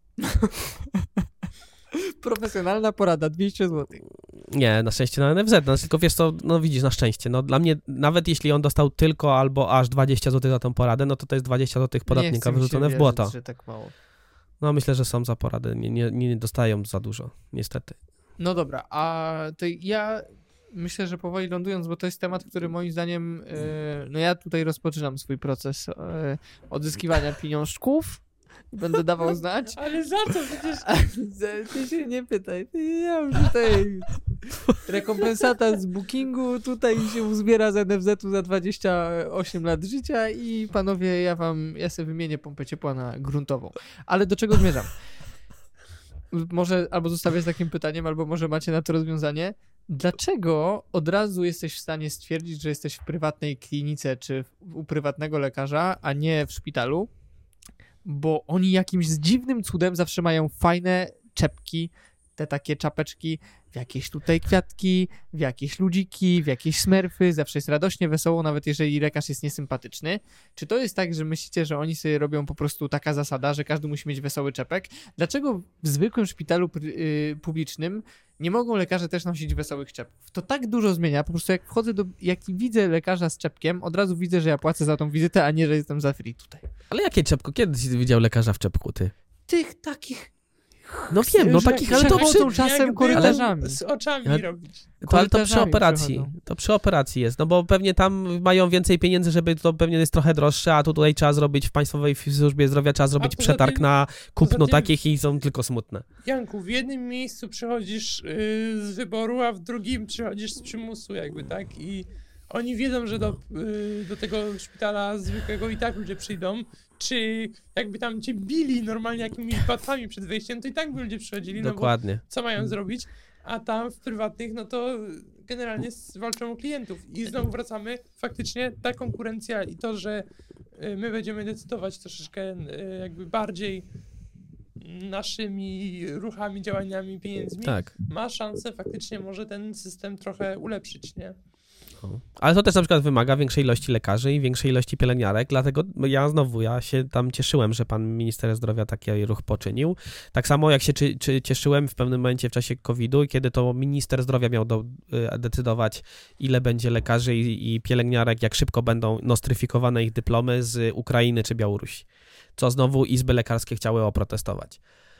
Profesjonalna porada, dwieście złotych. Nie, na szczęście na en ef zet, no, tylko wiesz co, no widzisz, na szczęście, no dla mnie, nawet jeśli on dostał tylko albo aż dwadzieścia złotych za tą poradę, no to to jest dwadzieścia złotych podatnika wyrzucone w błoto. Że tak mało. No myślę, że są za poradę, nie, nie, nie dostają za dużo, niestety. No dobra, a to ja myślę, że powoli lądując, bo to jest temat, który moim zdaniem, yy, no ja tutaj rozpoczynam swój proces yy, odzyskiwania pieniążków. Będę dawał znać. Ale za co przecież? Ty się nie pytaj. Ja już tutaj rekompensata z bookingu, tutaj się uzbiera z en ef zetu za dwadzieścia osiem lat życia i panowie, ja wam, ja sobie wymienię pompę ciepła na gruntową. Ale do czego zmierzam? Może albo zostawię z takim pytaniem, albo może macie na to rozwiązanie. Dlaczego od razu jesteś w stanie stwierdzić, że jesteś w prywatnej klinice czy u prywatnego lekarza, a nie w szpitalu? Bo oni jakimś dziwnym cudem zawsze mają fajne czepki, te takie czapeczki, w jakieś tutaj kwiatki, w jakieś ludziki, w jakieś smerfy, zawsze jest radośnie, wesoło, nawet jeżeli lekarz jest niesympatyczny. Czy to jest tak, że myślicie, że oni sobie robią po prostu taka zasada, że każdy musi mieć wesoły czepek? Dlaczego w zwykłym szpitalu yy, publicznym nie mogą lekarze też nosić wesołych czepków? To tak dużo zmienia, po prostu jak wchodzę do, jak widzę lekarza z czepkiem, od razu widzę, że ja płacę za tą wizytę, a nie, że jestem za free tutaj. Ale jakie czepko? Kiedy widział lekarza w czepku, ty? Tych takich... No wiem, no Że takich, ale to przy, przechodzą czasem jakby korytarzami. Z oczami Ale- robić. to, ale to przy korytarzami operacji, przechodzą. to przy operacji jest, no bo pewnie tam mają więcej pieniędzy, żeby to pewnie jest trochę droższe, a tu tutaj trzeba zrobić w Państwowej Służbie Zdrowia, trzeba zrobić poza przetarg tym- na kupno poza tym- takich i są tylko smutne. Janku, w jednym miejscu przychodzisz yy, z wyboru, a w drugim przychodzisz z przymusu jakby, tak? I oni wiedzą, że do, yy, do tego szpitala zwykłego i tak ludzie przyjdą, czy jakby tam cię bili normalnie jakimiś batami przed wejściem, to i tak by ludzie przychodzili, no bo Dokładnie. co mają zrobić? A tam w prywatnych, no to generalnie s- walczą o klientów. I znowu wracamy, faktycznie ta konkurencja i to, że y, my będziemy decydować troszeczkę y, jakby bardziej naszymi ruchami, działaniami, pieniędzmi, Tak. ma szansę faktycznie może ten system trochę ulepszyć, nie? O. Ale to też na przykład wymaga większej ilości lekarzy i większej ilości pielęgniarek, dlatego ja znowu, ja się tam cieszyłem, że pan minister zdrowia taki ruch poczynił. Tak samo jak się czy, czy cieszyłem w pewnym momencie w czasie kowida, kiedy to minister zdrowia miał do, y, decydować, ile będzie lekarzy i, i pielęgniarek, jak szybko będą nostryfikowane ich dyplomy z Ukrainy czy Białorusi. Co znowu izby lekarskie chciały oprotestować.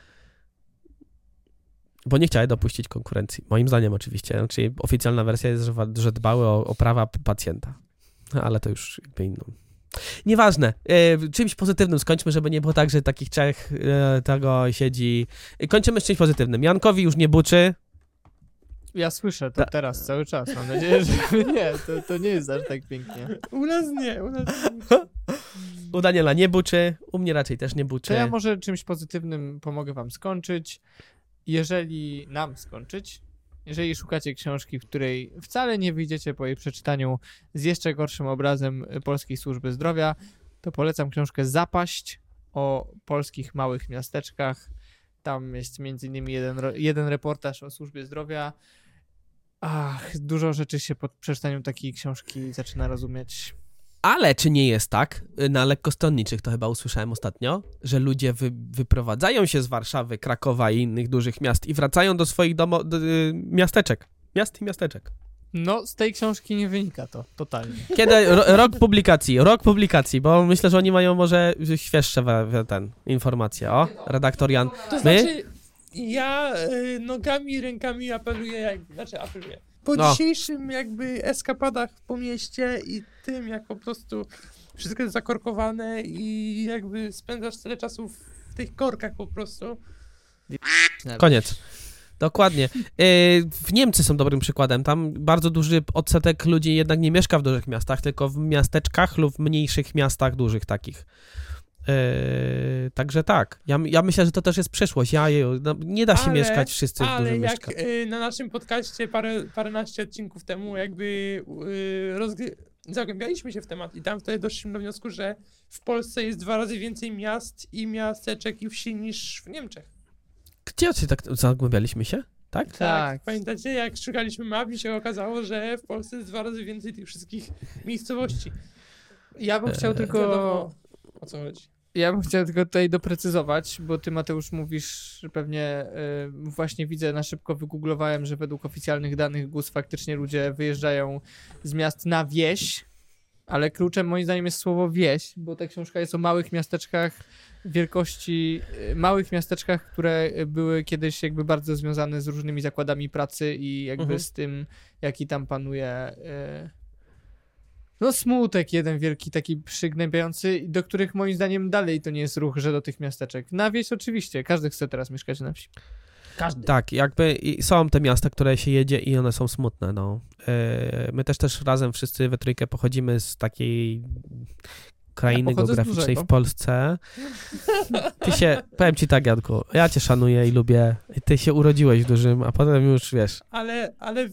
Bo nie chciały dopuścić konkurencji. Moim zdaniem oczywiście. Znaczy oficjalna wersja jest, że, że dbały o, o prawa p- pacjenta. No, ale to już jakby inną. Nieważne. E, czymś pozytywnym skończmy, żeby nie było tak, że takich trzech e, tego siedzi. E, kończymy z czymś pozytywnym. Jankowi już nie buczy. Ja słyszę to Ta- teraz cały czas. Mam nadzieję, że nie, to, to nie jest aż tak pięknie. U nas nie, u nas nie. U Daniela nie buczy, u mnie raczej też nie buczy. To ja może czymś pozytywnym pomogę wam skończyć. Jeżeli nam skończyć, jeżeli szukacie książki, w której wcale nie wyjdziecie po jej przeczytaniu z jeszcze gorszym obrazem Polskiej Służby Zdrowia, to polecam książkę Zapaść o polskich małych miasteczkach. Tam jest między innymi jeden, ro- jeden reportaż o służbie zdrowia. Ach, dużo rzeczy się po przeczytaniu takiej książki zaczyna rozumieć. Ale czy nie jest tak, na lekkostronniczych to chyba usłyszałem ostatnio, że ludzie wy, wyprowadzają się z Warszawy, Krakowa i innych dużych miast i wracają do swoich domo, do, y, miasteczek. Miast i miasteczek. No, z tej książki nie wynika to, totalnie. Kiedy? Ro, rok publikacji, rok publikacji, bo myślę, że oni mają może świeższe we, we ten, informacje. O, redaktor Jan. To My? znaczy, ja y, nogami i rękami apeluję, jak, znaczy apeluję. Po No. dzisiejszym jakby eskapadach po mieście i tym, jak po prostu wszystko jest zakorkowane i jakby spędzasz tyle czasu w tych korkach po prostu. Koniec. Dokładnie. Yy, w Niemcy są dobrym przykładem. Tam bardzo duży odsetek ludzi jednak nie mieszka w dużych miastach, tylko w miasteczkach lub w mniejszych miastach dużych takich. Yy, także tak. Ja, ja myślę, że to też jest przyszłość. Ja, no, nie da się Ale- mieszkać wszyscy w Ale dużym jak mieszkaniu. y, na naszym podcaście parę, paręnaście odcinków temu jakby y, rozgry- zagłębialiśmy się w temat i tam wtedy doszliśmy do wniosku, że w Polsce jest dwa razy więcej miast i miasteczek i wsi niż w Niemczech. Gdzie się tak zagłębialiśmy się? Tak? Tak. Pamiętacie, jak szukaliśmy map i się okazało, że w Polsce jest dwa razy więcej tych wszystkich miejscowości. Ja bym chciał Eee. tylko... Wiadomo, o co chodzi. Ja bym chciał tylko tutaj doprecyzować, bo ty, Mateusz, mówisz, że pewnie y, właśnie widzę, na szybko wygooglowałem, że według oficjalnych danych G U S faktycznie ludzie wyjeżdżają z miast na wieś, ale kluczem moim zdaniem jest słowo wieś, bo ta książka jest o małych miasteczkach wielkości, y, małych miasteczkach, które były kiedyś jakby bardzo związane z różnymi zakładami pracy i jakby Mhm. z tym, jaki tam panuje... Y, No smutek jeden wielki, taki przygnębiający, do których moim zdaniem dalej to nie jest ruch, że do tych miasteczek. Na wieś oczywiście, każdy chce teraz mieszkać na wsi. Każdy. Tak, jakby i są te miasta, które się jedzie i one są smutne, no. Yy, my też też razem wszyscy we trójkę pochodzimy z takiej krainy Ja pochodzę z geograficznej dużego. w Polsce. Ty się, powiem ci tak, Janku, ja cię szanuję i lubię. Ty się urodziłeś w dużym, a potem już, wiesz, Ale, ale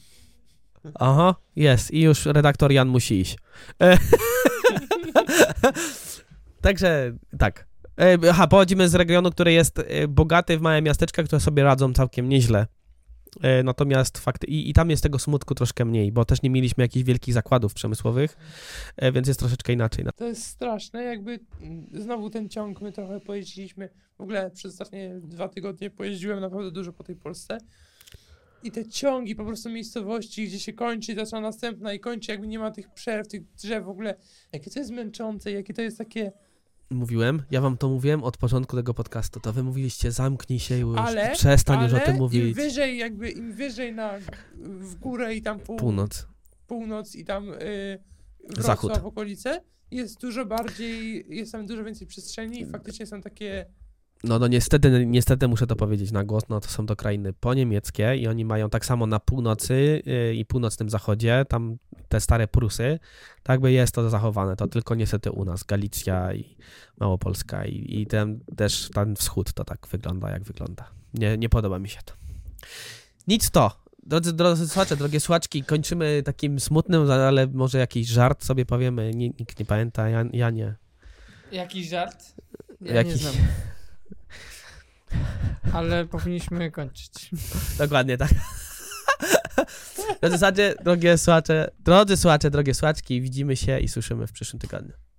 aha, jest i już redaktor Jan musi iść. E, Także tak. E, Aha, pochodzimy z regionu, który jest e, bogaty w małe miasteczka, które sobie radzą całkiem nieźle. E, Natomiast fakt, i, i tam jest tego smutku troszkę mniej, bo też nie mieliśmy jakichś wielkich zakładów przemysłowych, e, więc jest troszeczkę inaczej. to jest straszne, jakby mm, znowu ten ciąg, my trochę pojeździliśmy, w ogóle przez ostatnie dwa tygodnie pojeździłem naprawdę dużo po tej Polsce i te ciągi po prostu miejscowości, gdzie się kończy, zaczyna następna i kończy, jakby nie ma tych przerw, tych drzew w ogóle, jakie to jest męczące, jakie to jest takie, Mówiłem, ja wam to mówiłem od początku tego podcastu, to wy mówiliście zamknij się już, ale, przestań ale już o tym im mówić. wyżej jakby, im wyżej na, w górę i tam pół, Północ. północ i tam y, Zachód. Wrocław, okolice, jest dużo bardziej, jest tam dużo więcej przestrzeni i faktycznie są takie. No, no niestety, niestety muszę to powiedzieć na głos, no to są to krainy poniemieckie i oni mają tak samo na północy yy, i północnym zachodzie, tam te stare Prusy, tak by jest to zachowane, to tylko niestety u nas, Galicja i Małopolska i, i ten też ten wschód to tak wygląda, jak wygląda. Nie, nie podoba mi się to. Nic to. Drodzy, drodzy słuchacze, drogie słuchaczki, kończymy takim smutnym, ale może jakiś żart sobie powiemy, nie, nikt nie pamięta, ja, ja nie. Jakiś żart? Ja Jakiś- nie znam. Ale powinniśmy kończyć. Dokładnie tak. W zasadzie, drogie słuchacze, drodzy słuchacze, drogie słuchaczki, widzimy się i słyszymy w przyszłym tygodniu.